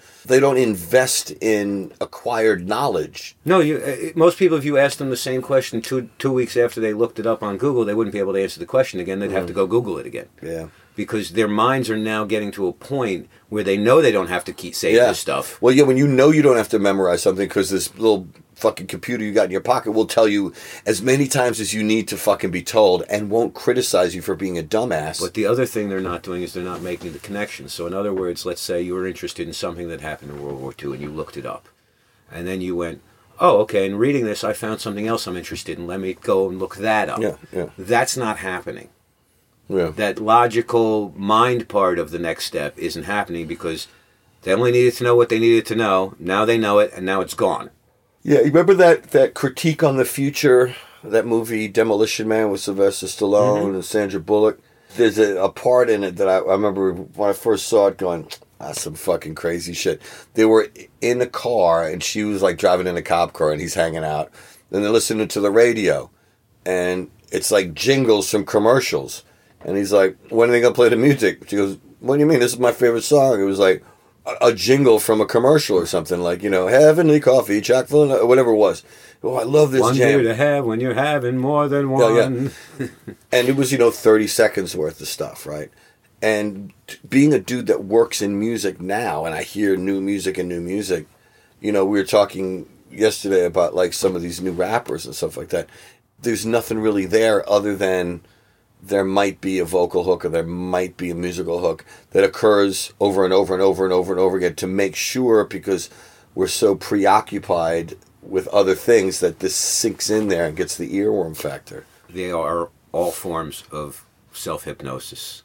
invest in acquired knowledge. No, most people, if you ask them the same question 2 weeks after they looked it up on Google, they wouldn't be able to answer the question again. They'd have to go Google it again. Yeah. Because their minds are now getting to a point where they know they don't have to keep saving this stuff. Well, when you know you don't have to memorize something because this little fucking computer you got in your pocket will tell you as many times as you need to fucking be told and won't criticize you for being a dumbass. But the other thing they're not doing is they're not making the connection. So in other words, let's say you were interested in something that happened in World War II and you looked it up. And then you went, oh, okay, in reading this I found something else I'm interested in. Let me go and look that up. Yeah. That's not happening. Yeah. That logical mind part of the next step isn't happening because they only needed to know what they needed to know. Now they know it, and now it's gone. Yeah, you remember that critique on the future, that movie Demolition Man with Sylvester Stallone and Sandra Bullock? There's a part in it that I remember when I first saw it going, that's some fucking crazy shit. They were in a car, and she was like driving in a cop car, and he's hanging out. And they're listening to the radio, and it's like jingles from commercials. And he's like, when are they going to play the music? She goes, what do you mean? This is my favorite song. It was like a jingle from a commercial or something like, Heavenly Coffee, Chock-fil-A, or whatever it was. Oh, I love this one jam. One beer to have when you're having more than one. Yeah. And it was, 30 seconds worth of stuff, right? And being a dude that works in music now, and I hear new music, we were talking yesterday about like some of these new rappers and stuff like that. There's nothing really there other than there might be a vocal hook or there might be a musical hook that occurs over and over and over and over and over again to make sure, because we're so preoccupied with other things, that this sinks in there and gets the earworm factor. They are all forms of self-hypnosis.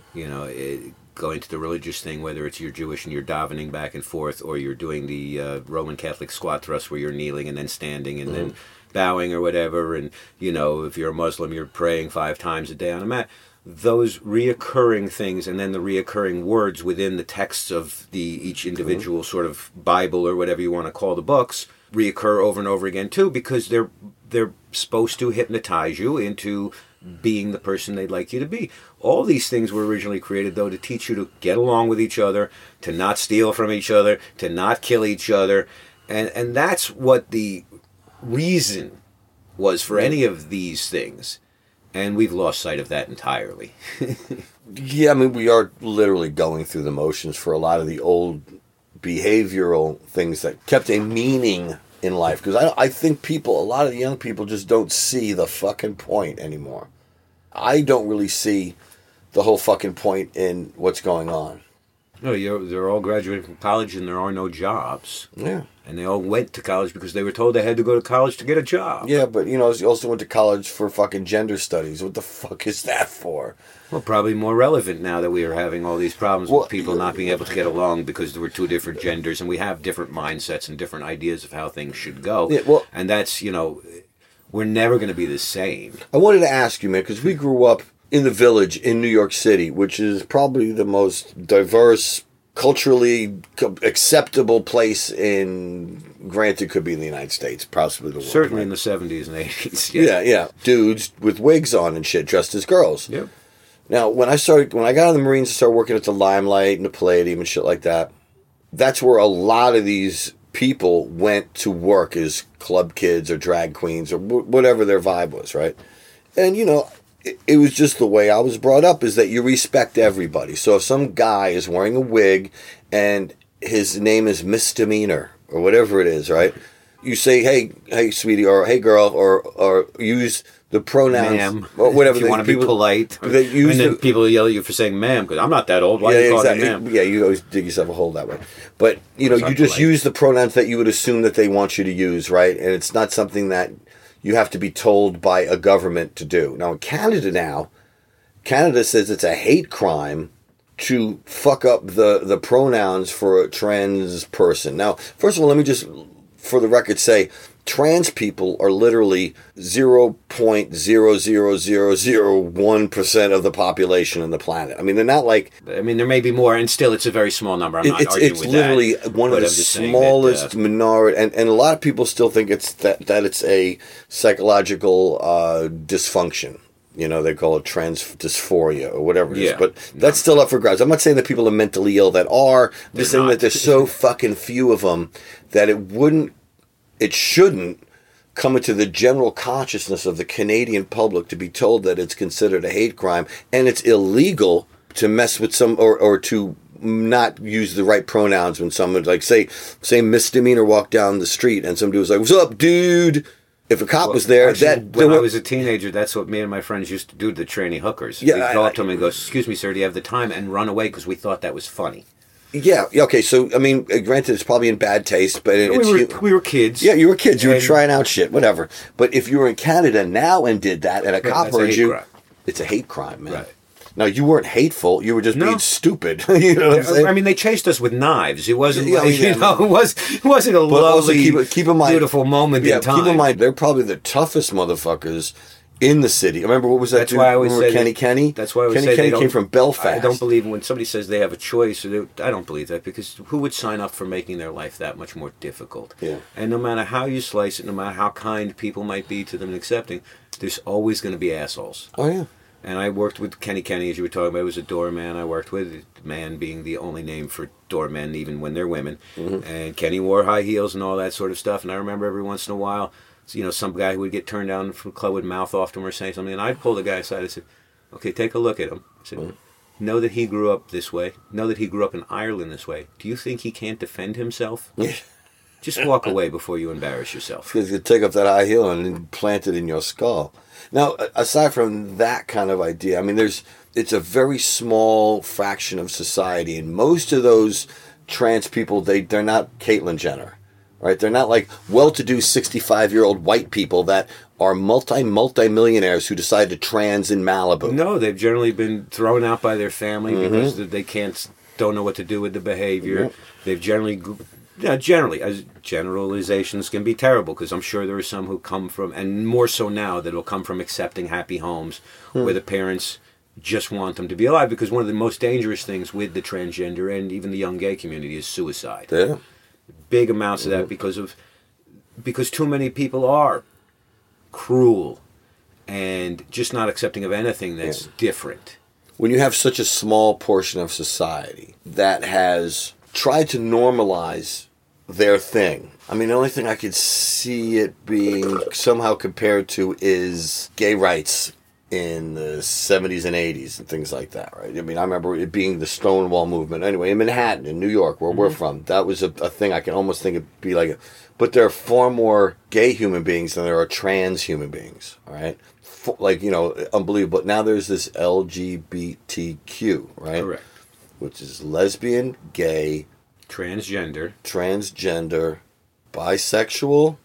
Going to the religious thing, whether it's you're Jewish and you're davening back and forth, or you're doing the Roman Catholic squat thrust where you're kneeling and then standing and then bowing or whatever, and if you're a Muslim, you're praying 5 times a day on a mat. Those reoccurring things, and then the reoccurring words within the texts of each individual sort of Bible or whatever you want to call the books, reoccur over and over again too, because they're supposed to hypnotize you into being the person they'd like you to be. All these things were originally created, though, to teach you to get along with each other, to not steal from each other, to not kill each other, and that's what the reason was for any of these things, and we've lost sight of that entirely. Yeah, I mean, we are literally going through the motions for a lot of the old behavioral things that kept a meaning in life, because I think a lot of the young people just don't see the fucking point anymore. I don't really see the whole fucking point in what's going on. No, they're all graduating from college and there are no jobs. Yeah. And they all went to college because they were told they had to go to college to get a job. Yeah, but, you also went to college for fucking gender studies. What the fuck is that for? Well, probably more relevant now that we are having all these problems with people not being able to get along because there were 2 different genders, and we have different mindsets and different ideas of how things should go. Yeah, and that's, we're never going to be the same. I wanted to ask you, man, because we grew up in the Village in New York City, which is probably the most diverse, culturally acceptable place granted, could be in the United States, possibly the world. Certainly right? in the 70s and 80s. Yeah. Dudes with wigs on and shit, dressed as girls. Yep. Now, when I got on the Marines and started working at the Limelight and the Palladium and shit like that, that's where a lot of these people went to work as club kids or drag queens or whatever their vibe was, right? And, it was just the way I was brought up, is that you respect everybody. So if some guy is wearing a wig and his name is Misdemeanor or whatever it is, right? you say, hey, sweetie, or hey, girl, or use the pronouns, ma'am, or whatever. If you want to be polite. They use and then people yell at you for saying ma'am, because I'm not that old. Why are you calling me ma'am? Yeah, you always dig yourself a hole that way. But, you know, you just use the pronouns that you would assume that they want you to use, right? And it's not something that you have to be told by a government to do. Now, in Canada Canada says it's a hate crime to fuck up the pronouns for a trans person. Now, first of all, let me just, for the record, say trans people are literally 0.00001% of the population on the planet. I mean, they're not like... I mean, there may be more, and still it's a very small number. I'm not arguing with that. It's literally one of the smallest minority, and a lot of people still think it's that it's a psychological dysfunction. You know, they call it trans dysphoria or whatever it is. But that's still up for grabs. I'm not saying that people are mentally ill that are. I'm just saying that there's so fucking few of them that it shouldn't come into the general consciousness of the Canadian public to be told that it's considered a hate crime and it's illegal to mess with some or to not use the right pronouns when someone, like, say misdemeanor walk down the street and somebody was like, "What's up, dude?" If a cop was there, when I was a teenager, that's what me and my friends used to do to the trainee hookers. Yeah, We'd go up to them and go, "Excuse me, sir, do you have the time?" and run away because we thought that was funny. Yeah, okay, so, I mean, granted, it's probably in bad taste, but we were kids. Yeah, you were kids. You were trying out shit, whatever. But if you were in Canada now and did that, and a cop heard you, it's a hate crime, man. Right. Now, you weren't hateful. You were just being stupid. You know what I'm saying? I mean, they chased us with knives. It wasn't, it wasn't a lovely, keep in mind, beautiful moment in time. Keep in mind, they're probably the toughest motherfuckers in the city. Remember, what was that? That's why I always say Kenny. That's why I always say Kenny came from Belfast. I don't believe when somebody says they have a choice. I don't believe that, because who would sign up for making their life that much more difficult? Yeah. And no matter how you slice it, no matter how kind people might be to them and accepting, there's always going to be assholes. Oh yeah. And I worked with Kenny, as you were talking about. He was a doorman I worked with, man being the only name for doormen, even when they're women. Mm-hmm. And Kenny wore high heels and all that sort of stuff. And I remember every once in a while, some guy who would get turned down from the club would mouth off to him or say something. And I'd pull the guy aside and said, "Okay, take a look at him." I said, "Know that he grew up this way. Know that he grew up in Ireland this way. Do you think he can't defend himself? Just walk away before you embarrass yourself." Because you take up that high heel and plant it in your skull. Now, aside from that kind of idea, I mean, it's a very small fraction of society, and most of those trans people, they're not Caitlyn Jenner, right? They're not like well-to-do 65-year-old white people that are multi-millionaires who decide to trans in Malibu. No, they've generally been thrown out by their family because they don't know what to do with the behavior. They've generally... as generalizations can be terrible, because I'm sure there are some who come from, and more so now, that will come from accepting happy homes where the parents just want them to be alive, because one of the most dangerous things with the transgender and even the young gay community is suicide. Yeah. Big amounts of that because too many people are cruel and just not accepting of anything that's different. When you have such a small portion of society that has tried to normalize their thing. I mean, the only thing I could see it being somehow compared to is gay rights in the 70s and 80s and things like that, right? I mean, I remember it being the Stonewall movement. Anyway, in Manhattan, in New York, where we're from, that was a thing I can almost think it'd be like but there are far more gay human beings than there are trans human beings, all right? Unbelievable. But now there's this LGBTQ, right? Correct. Which is lesbian, gay, transgender, bisexual,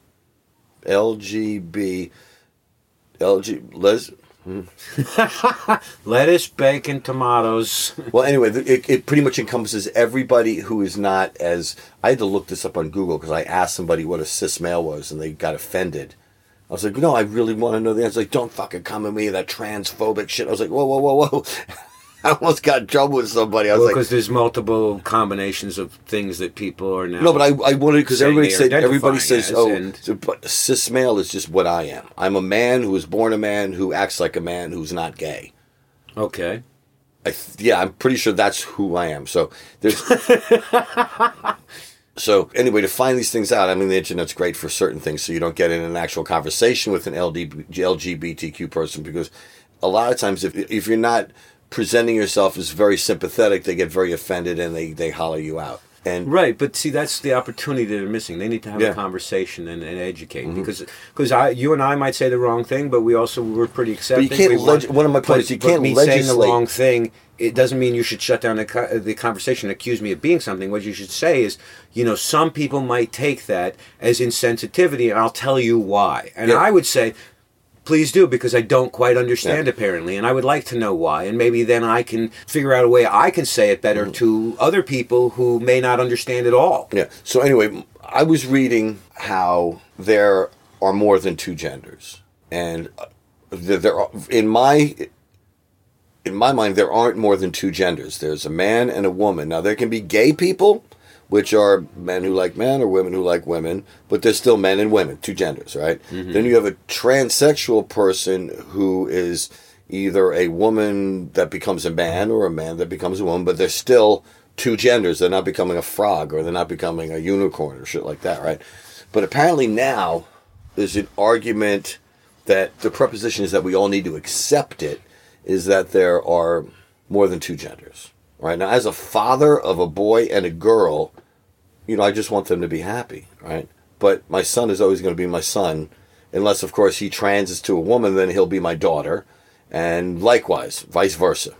lettuce, bacon, tomatoes. Well, anyway, it pretty much encompasses everybody who is not as... I had to look this up on Google because I asked somebody what a cis male was and they got offended. I was like, no, I really want to know the answer. Like, don't fucking come at me with that transphobic shit. I was like, whoa. I almost got in trouble with somebody. I was because there's multiple combinations of things that people are now. No, but I wanted, because everybody says, but cis male is just what I am. I'm a man who was born a man who acts like a man who's not gay. Okay. I'm pretty sure that's who I am. So there's. So anyway, to find these things out, I mean, the internet's great for certain things, so you don't get in an actual conversation with an LGBTQ person, because a lot of times if you're not presenting yourself as very sympathetic, they get very offended and they holler you out. And right, but see, that's the opportunity that they're missing. They need to have a conversation and educate, because you and I might say the wrong thing, but we're pretty accepting. But you can't. One of my points is you can't me legislate. saying the wrong thing, it doesn't mean you should shut down the conversation and accuse me of being something. What you should say is, some people might take that as insensitivity, and I'll tell you why. And I would say, please do, because I don't quite understand apparently, and I would like to know why, and maybe then I can figure out a way I can say it better to other people who may not understand at all. Yeah. So anyway, I was reading how there are more than two genders, and there are, in my mind, there aren't more than two genders. There's a man and a woman. Now there can be gay people, which are men who like men or women who like women, but there's still men and women, two genders, right? Mm-hmm. Then you have a transsexual person who is either a woman that becomes a man or a man that becomes a woman, but they're still two genders. They're not becoming a frog or they're not becoming a unicorn or shit like that, right? But apparently now there's an argument that the preposition is that we all need to accept it, is that there are more than two genders. Right now, as a father of a boy and a girl, I just want them to be happy, right? But my son is always going to be my son, unless, of course, he transes to a woman, then he'll be my daughter, and likewise, vice versa,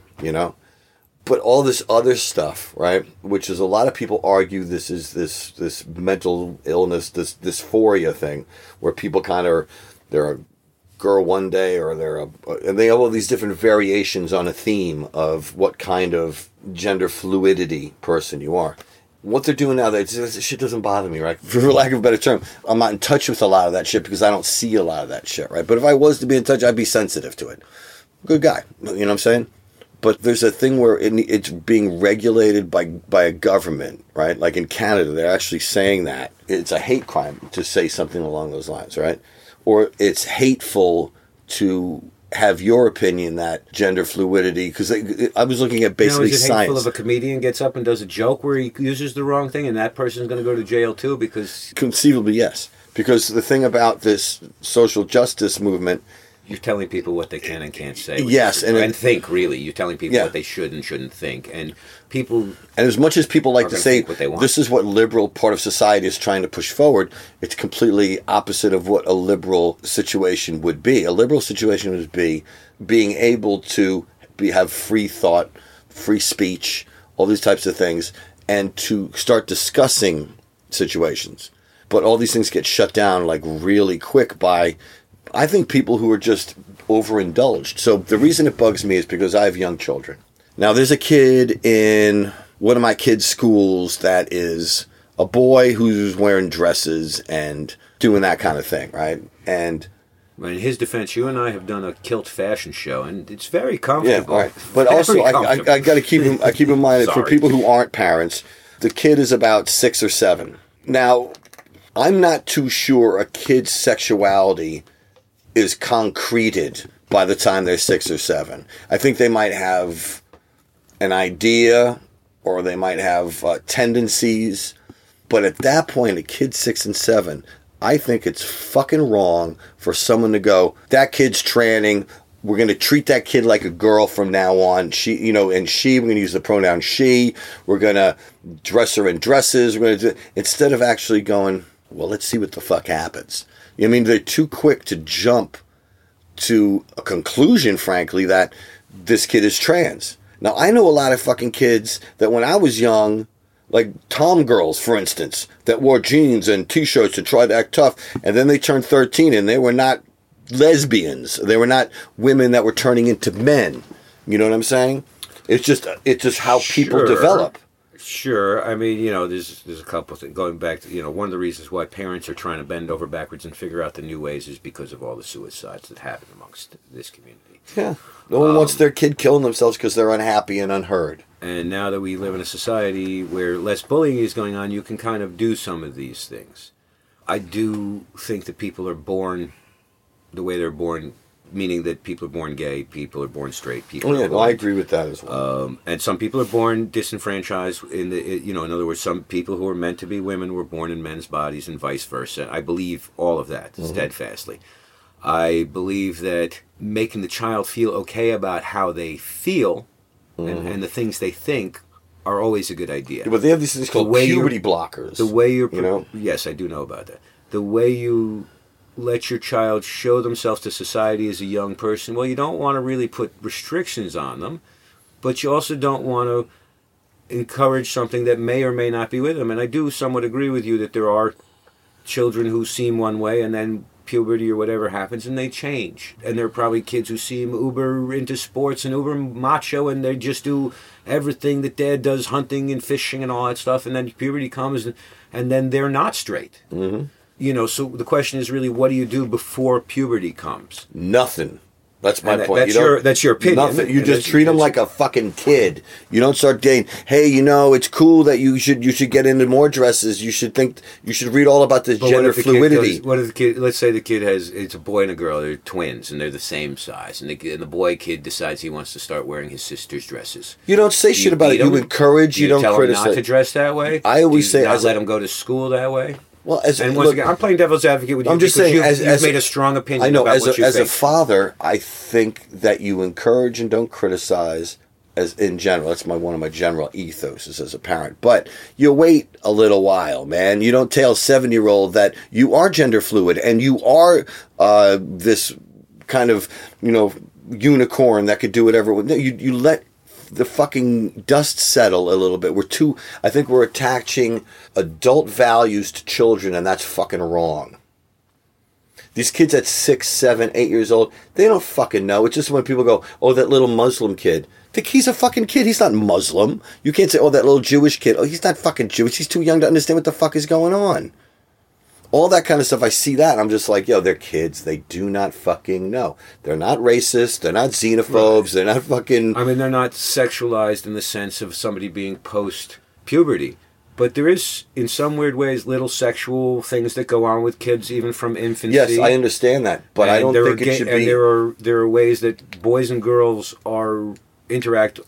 But all this other stuff, right, which is a lot of people argue this is this mental illness, this dysphoria thing, where people kind of they're a girl one day or and they have all these different variations on a theme of what kind of gender fluidity person you are. What they're doing now, this shit doesn't bother me, right? For lack of a better term, I'm not in touch with a lot of that shit because I don't see a lot of that shit, right? But if I was to be in touch, I'd be sensitive to it. Good guy, you know what I'm saying? But there's a thing where it's being regulated by a government, right? Like in Canada, they're actually saying that it's a hate crime to say something along those lines, right? Or it's hateful to have your opinion that gender fluidity, because I was looking at basically is it science. Hateful if a comedian gets up and does a joke where he uses the wrong thing and that person's going to go to jail too? Because conceivably, yes. Because the thing about this social justice movement, you're telling people what they can and can't say. Yes, and think, really. You're telling people what they should and shouldn't think. And people... And as much as people like to say, this is what liberal part of society is trying to push forward, it's completely opposite of what a liberal situation would be. A liberal situation would be being able to have free thought, free speech, all these types of things, and to start discussing situations. But all these things get shut down like really quick by... I think people who are just overindulged. So the reason it bugs me is because I have young children. Now, there's a kid in one of my kids' schools that is a boy who's wearing dresses and doing that kind of thing, right? And in his defense, you and I have done a kilt fashion show, and it's very comfortable. Yeah, right. But also, I got to keep in mind that for people who aren't parents, the kid is about 6 or 7. Now, I'm not too sure a kid's sexuality is concreted by the time they're 6 or 7. I think they might have an idea or they might have tendencies. But at that point, a kid 6 and 7, I think it's fucking wrong for someone to go, that kid's tranning. We're going to treat that kid like a girl from now on. We're going to use the pronoun she. We're going to dress her in dresses. We're going to instead of actually going, well, let's see what the fuck happens. I mean, they're too quick to jump to a conclusion, frankly, that this kid is trans. Now, I know a lot of fucking kids that when I was young, like tom girls, for instance, that wore jeans and T-shirts and tried to act tough, and then they turned 13 and they were not lesbians. They were not women that were turning into men. You know what I'm saying? It's just how people develop. Sure. I mean, there's a couple of things. Going back to, one of the reasons why parents are trying to bend over backwards and figure out the new ways is because of all the suicides that happen amongst this community. Yeah. No one wants their kid killing themselves because they're unhappy and unheard. And now that we live in a society where less bullying is going on, you can kind of do some of these things. I do think that people are born the way they're born, meaning that people are born gay, people are born straight, people are born... I agree with that as well. And some people are born disenfranchised. In other words, some people who are meant to be women were born in men's bodies and vice versa. I believe all of that steadfastly. I believe that making the child feel okay about how they feel and the things they think are always a good idea. But they have these things called puberty blockers. The way you're, you know? Yes, I do know about that. The way you let your child show themselves to society as a young person, well, you don't want to really put restrictions on them, but you also don't want to encourage something that may or may not be with them. And I do somewhat agree with you that there are children who seem one way and then puberty or whatever happens and they change. And there are probably kids who seem uber into sports and uber macho and they just do everything that dad does, hunting and fishing and all that stuff, and then puberty comes and then they're not straight. Mm-hmm. You know, so the question is really, what do you do before puberty comes? Nothing. That's my point. That's your opinion. Nothing. You just treat them like a fucking kid. You don't start dating. Hey, you know, it's cool that you should get into more dresses. You should read all about this gender fluidity. What if the kid? Let's say the kid it's a boy and a girl. They're twins and they're the same size. And the boy kid decides he wants to start wearing his sister's dresses. You don't say shit about it. You encourage. You don't tell criticize. Him not to dress that way. I always say, not let him go to school that way. Well, once again, I'm playing devil's advocate with you. I'm just saying, you've made a strong opinion. I know, about what you as think. a father, I think that you encourage and don't criticize. As in general, that's one of my general ethoses as a parent. But you wait a little while, man. You don't tell a 7-year-old that you are gender fluid and you are this kind of unicorn that could do whatever. You let the fucking dust settle a little bit. I think we're attaching adult values to children, and that's fucking wrong. These kids at 6, 7, 8 years old, they don't fucking know. It's just when people go, oh, that little Muslim kid. He's a fucking kid. He's not Muslim. You can't say, oh, that little Jewish kid. Oh, he's not fucking Jewish. He's too young to understand what the fuck is going on. All that kind of stuff, I see that, and I'm just like, yo, they're kids. They do not fucking know. They're not racist. They're not xenophobes. Right. They're not fucking... I mean, they're not sexualized in the sense of somebody being post-puberty. But there is, in some weird ways, little sexual things that go on with kids, even from infancy. Yes, I understand that, but I don't think it should be... And there are ways that boys and girls interact...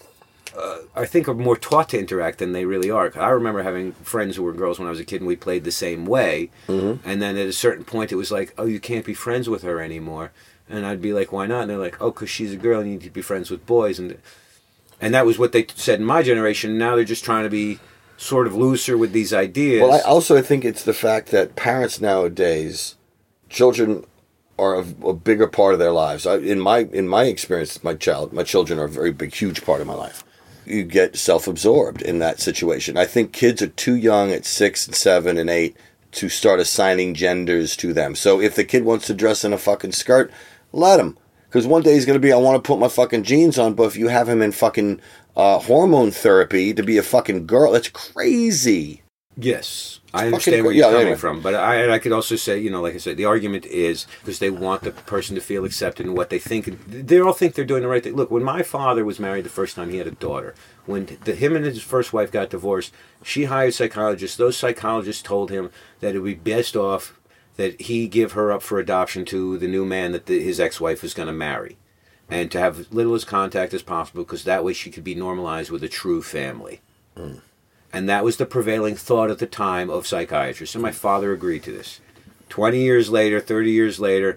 I think are more taught to interact than they really are. I remember having friends who were girls when I was a kid and we played the same way. Mm-hmm. And then at a certain point it was like, oh, you can't be friends with her anymore. And I'd be like, why not? And they're like, oh, because she's a girl and you need to be friends with boys. And that was what they said in my generation. Now they're just trying to be sort of looser with these ideas. Well, I also think it's the fact that parents nowadays, children are a bigger part of their lives. In my experience, my children are a very big, huge part of my life. You get self-absorbed in that situation. I think kids are too young at 6 and 7 and 8 to start assigning genders to them. So if the kid wants to dress in a fucking skirt, let him. Because one day he's going to be, I want to put my fucking jeans on, but if you have him in fucking hormone therapy to be a fucking girl, that's crazy. Yes, I understand where you're coming from, but I could also say, like I said, the argument is because they want the person to feel accepted in what they think. They all think they're doing the right thing. Look, when my father was married the first time, he had a daughter. When him and his first wife got divorced, she hired psychologists. Those psychologists told him that it would be best off that he give her up for adoption to the new man that his ex-wife was going to marry, and to have as little as contact as possible, because that way she could be normalized with a true family. Mm. And that was the prevailing thought at the time of psychiatrists. And my father agreed to this. 20 years later, 30 years later,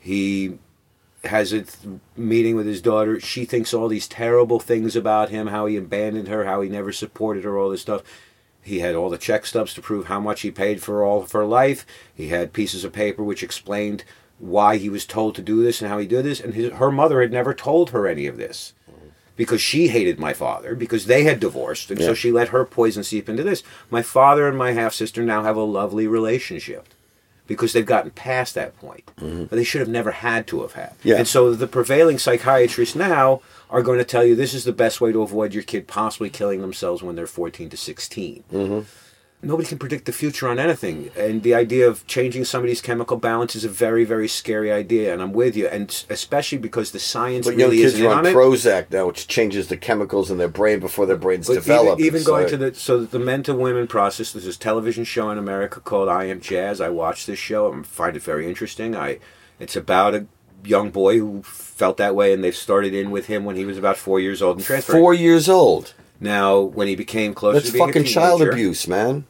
he has a meeting with his daughter. She thinks all these terrible things about him, how he abandoned her, how he never supported her, all this stuff. He had all the check stubs to prove how much he paid for all of her life. He had pieces of paper which explained why he was told to do this and how he did this. And her mother had never told her any of this, because she hated my father, because they had divorced, and so she let her poison seep into this. My father and my half-sister now have a lovely relationship because they've gotten past that point. Mm-hmm. But they should have never had to have had. Yeah. And so the prevailing psychiatrists now are going to tell you this is the best way to avoid your kid possibly killing themselves when they're 14 to 16. Mm-hmm. Nobody can predict the future on anything. And the idea of changing somebody's chemical balance is a very, very scary idea. And I'm with you. And especially because the science really isn't on it. But young kids are on Prozac now, which changes the chemicals in their brain before their brains develop. Even going to the Men to Women process, there's this television show in America called I Am Jazz. I watched this show. I find it very interesting. It's about a young boy who felt that way, and they've started in with him when he was about 4 years old and transferred. 4 years old? Now, when he became closer to being a teenager... That's fucking child abuse, man.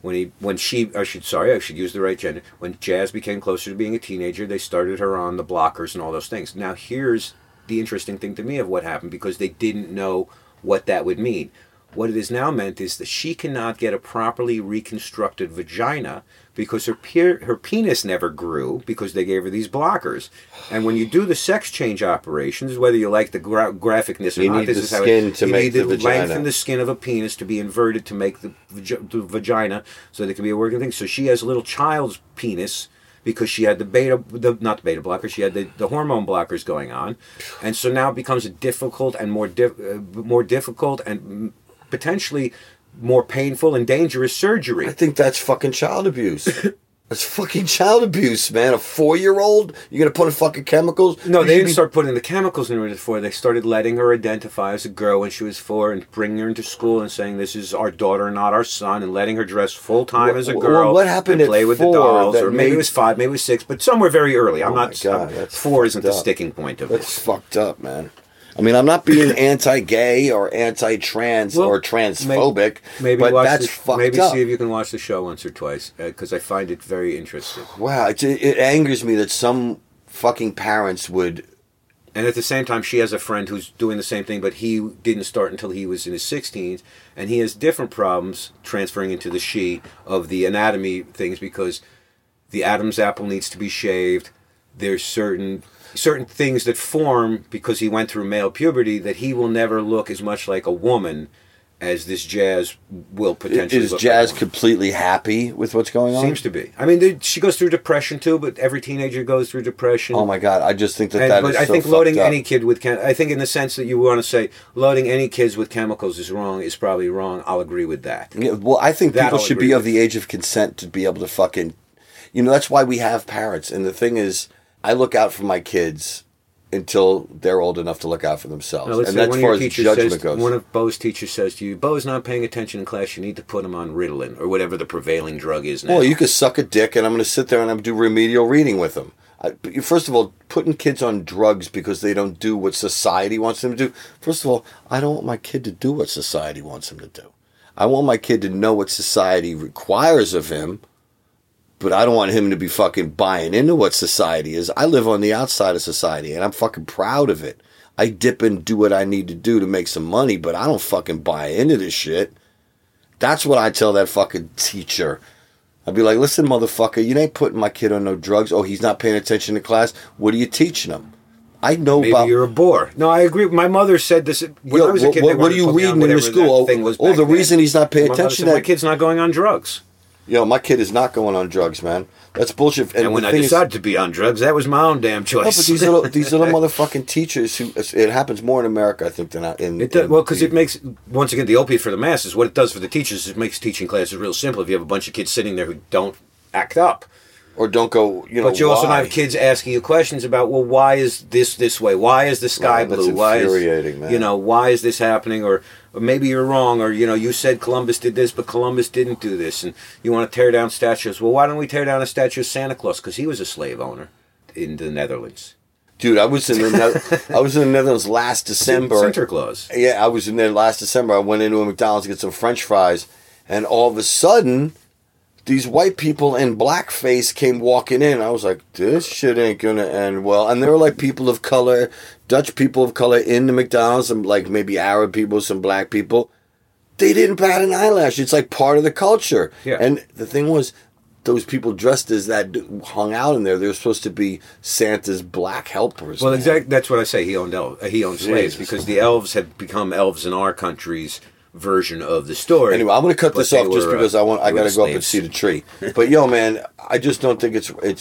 I should use the right gender. When Jazz became closer to being a teenager, they started her on the blockers and all those things. Now, here's the interesting thing to me of what happened, because they didn't know what that would mean. What it has now meant is that she cannot get a properly reconstructed vagina because her penis never grew because they gave her these blockers. And when you do the sex change operations, whether you like the graphicness or you not, need this the is how skin to you make need the to vagina. lengthen the skin of a penis to be inverted to make the vagina so that it can be a working thing. So she has a little child's penis because she had not the beta blocker, she had the hormone blockers going on, and so now it becomes a difficult and more difficult and potentially more painful and dangerous surgery. I think that's fucking child abuse. That's fucking child abuse, man. A 4-year-old? You're going to put in fucking chemicals? No, they didn't start putting the chemicals in her at 4. They started letting her identify as a girl when she was 4 and bringing her into school and saying, this is our daughter, not our son, and letting her dress full-time as a girl. Well, what happened and play at with 4 the dolls. Or maybe made- it was 5, maybe it was 6, but somewhere very early. I'm not... God, that's 4 isn't the fucked up. sticking point of That's this. fucked up, man. I mean, I'm not being anti-gay or anti-trans or transphobic, but that's fucked maybe up. see if you can watch the show once or twice, because I find it very interesting. Wow, it angers me that some fucking parents would... And at the same time, she has a friend who's doing the same thing, but he didn't start until he was in his 16s, and he has different problems transferring into the she of the anatomy things because the Adam's apple needs to be shaved. There's certain things that form because he went through male puberty that he will never look as much like a woman as this Jazz will potentially Is look Jazz like. completely happy with what's going on? Seems to be. I mean, she goes through depression too, but every teenager goes through depression. Oh my God, I just think that But is I so think loading fucked up. any kid with I think in the sense that you want to say loading any kids with chemicals is wrong is probably wrong. I'll agree with that. Yeah, well, I think That people I'll should agree be with. of the age of consent to be able to fucking... that's why we have parents. And the thing is, I look out for my kids until they're old enough to look out for themselves. Now, let's And say that's one as of far your as teachers judgment says, goes. one of Bo's teachers says to you, Bo's not paying attention in class, you need to put him on Ritalin or whatever the prevailing drug is now. Well, you could suck a dick, and I'm going to sit there and I'm going to do remedial reading with them. First of all, putting kids on drugs because they don't do what society wants them to do. First of all, I don't want my kid to do what society wants him to do. I want my kid to know what society requires of him, but I don't want him to be fucking buying into what society is. I live on the outside of society, and I'm fucking proud of it. I dip and do what I need to do to make some money, but I don't fucking buy into this shit. That's what I tell that fucking teacher. I'd be like, listen, motherfucker, you ain't putting my kid on no drugs. Oh, he's not paying attention to class. What are you teaching him? I know Maybe about... you're a bore. No, I agree. My mother said this when I was a kid. What are you reading in the school? The reason he's not paying attention to my kid's not going on drugs. My kid is not going on drugs, man. That's bullshit. And when the I thing decided to be on drugs, that was my own damn choice. No, but these little motherfucking teachers who... It happens more in America, I think, than in... Well, because it makes, once again, the opiate for the masses, what it does for the teachers is it makes teaching classes real simple if you have a bunch of kids sitting there who don't act up. Or don't go, But you also have kids asking you questions about, well, why is this way? Why is the sky That's blue? Why infuriating, man. why is this happening? Or maybe you're wrong, or, you said Columbus did this, but Columbus didn't do this. And you want to tear down statues. Well, why don't we tear down a statue of Santa Claus? Because he was a slave owner in the Netherlands. Dude, I was in the Netherlands last December. Santa Claus. Yeah, I was in there last December. I went into a McDonald's to get some French fries, and all of a sudden, these white people in blackface came walking in. I was like, this shit ain't gonna end well. And there were like people of color, Dutch people of color in the McDonald's, some like maybe Arab people, some black people. They didn't bat an eyelash. It's like part of the culture. Yeah. And the thing was, those people dressed as that hung out in there. They were supposed to be Santa's black helpers. Well, man. exactly. That's what I say. He owned slaves Jesus. because the elves had become elves in our country's version of the story. Anyway, I'm going to cut But this they off just were, because I they got were to go up and slaves. see the tree. But man, I just don't think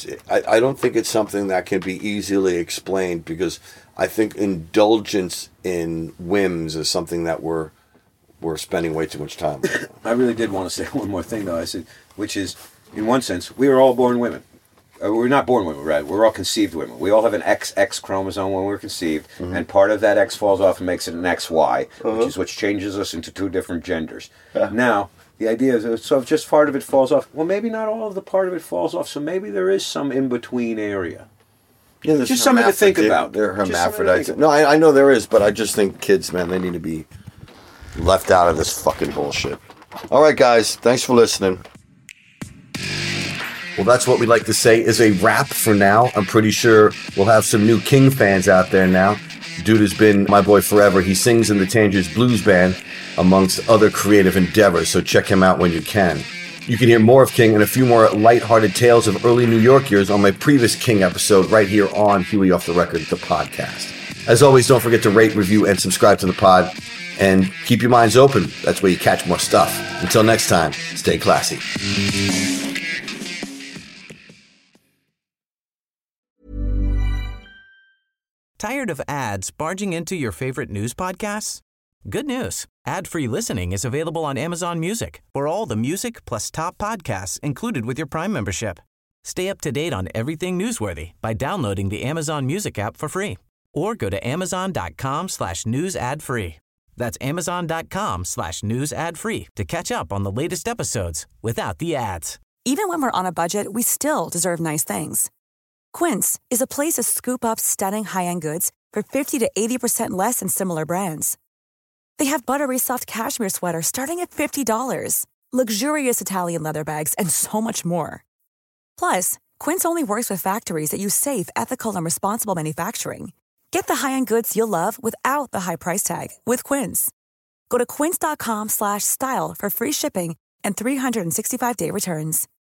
I don't think it's something that can be easily explained because I think indulgence in whims is something that we're spending way too much time on. I really did want to say one more thing, though. I said, which is, in one sense, we are all born women. We're not born women, right? We're all conceived women. We all have an XX chromosome when we're conceived, and part of that X falls off and makes it an XY, which is what changes us into two different genders. Now, the idea is, so if just part of it falls off, well, maybe not all of the part of it falls off, so maybe there is some in-between area. Yeah, there's Just something to think hermaphrodite- about. They're Just something to hermaphrodites. think No, I know there is, but I just think kids, man, they need to be left out of this fucking bullshit. All right, guys, thanks for listening. Well, that's what we like to say is a wrap for now. I'm pretty sure we'll have some new King fans out there now. Dude has been my boy forever. He sings in the Tangiers Blues Band. amongst other creative endeavors, so check him out when you can. You can hear more of King and a few more lighthearted tales of early New York years on my previous King episode right here on Huey Off the Record, the podcast. As always, don't forget to rate, review, and subscribe to the pod. And keep your minds open. That's where you catch more stuff. Until next time, stay classy. Tired of ads barging into your favorite news podcasts? Good news. Ad-free listening is available on Amazon Music for all the music plus top podcasts included with your Prime membership. Stay up to date on everything newsworthy by downloading the Amazon Music app for free or go to amazon.com/news ad free. That's amazon.com/news ad free to catch up on the latest episodes without the ads. Even when we're on a budget, we still deserve nice things. Quince is a place to scoop up stunning high-end goods for 50 to 80% less than similar brands. They have buttery soft cashmere sweaters starting at $50, luxurious Italian leather bags, and so much more. Plus, Quince only works with factories that use safe, ethical, and responsible manufacturing. Get the high-end goods you'll love without the high price tag with Quince. Go to quince.com/style for free shipping and 365-day returns.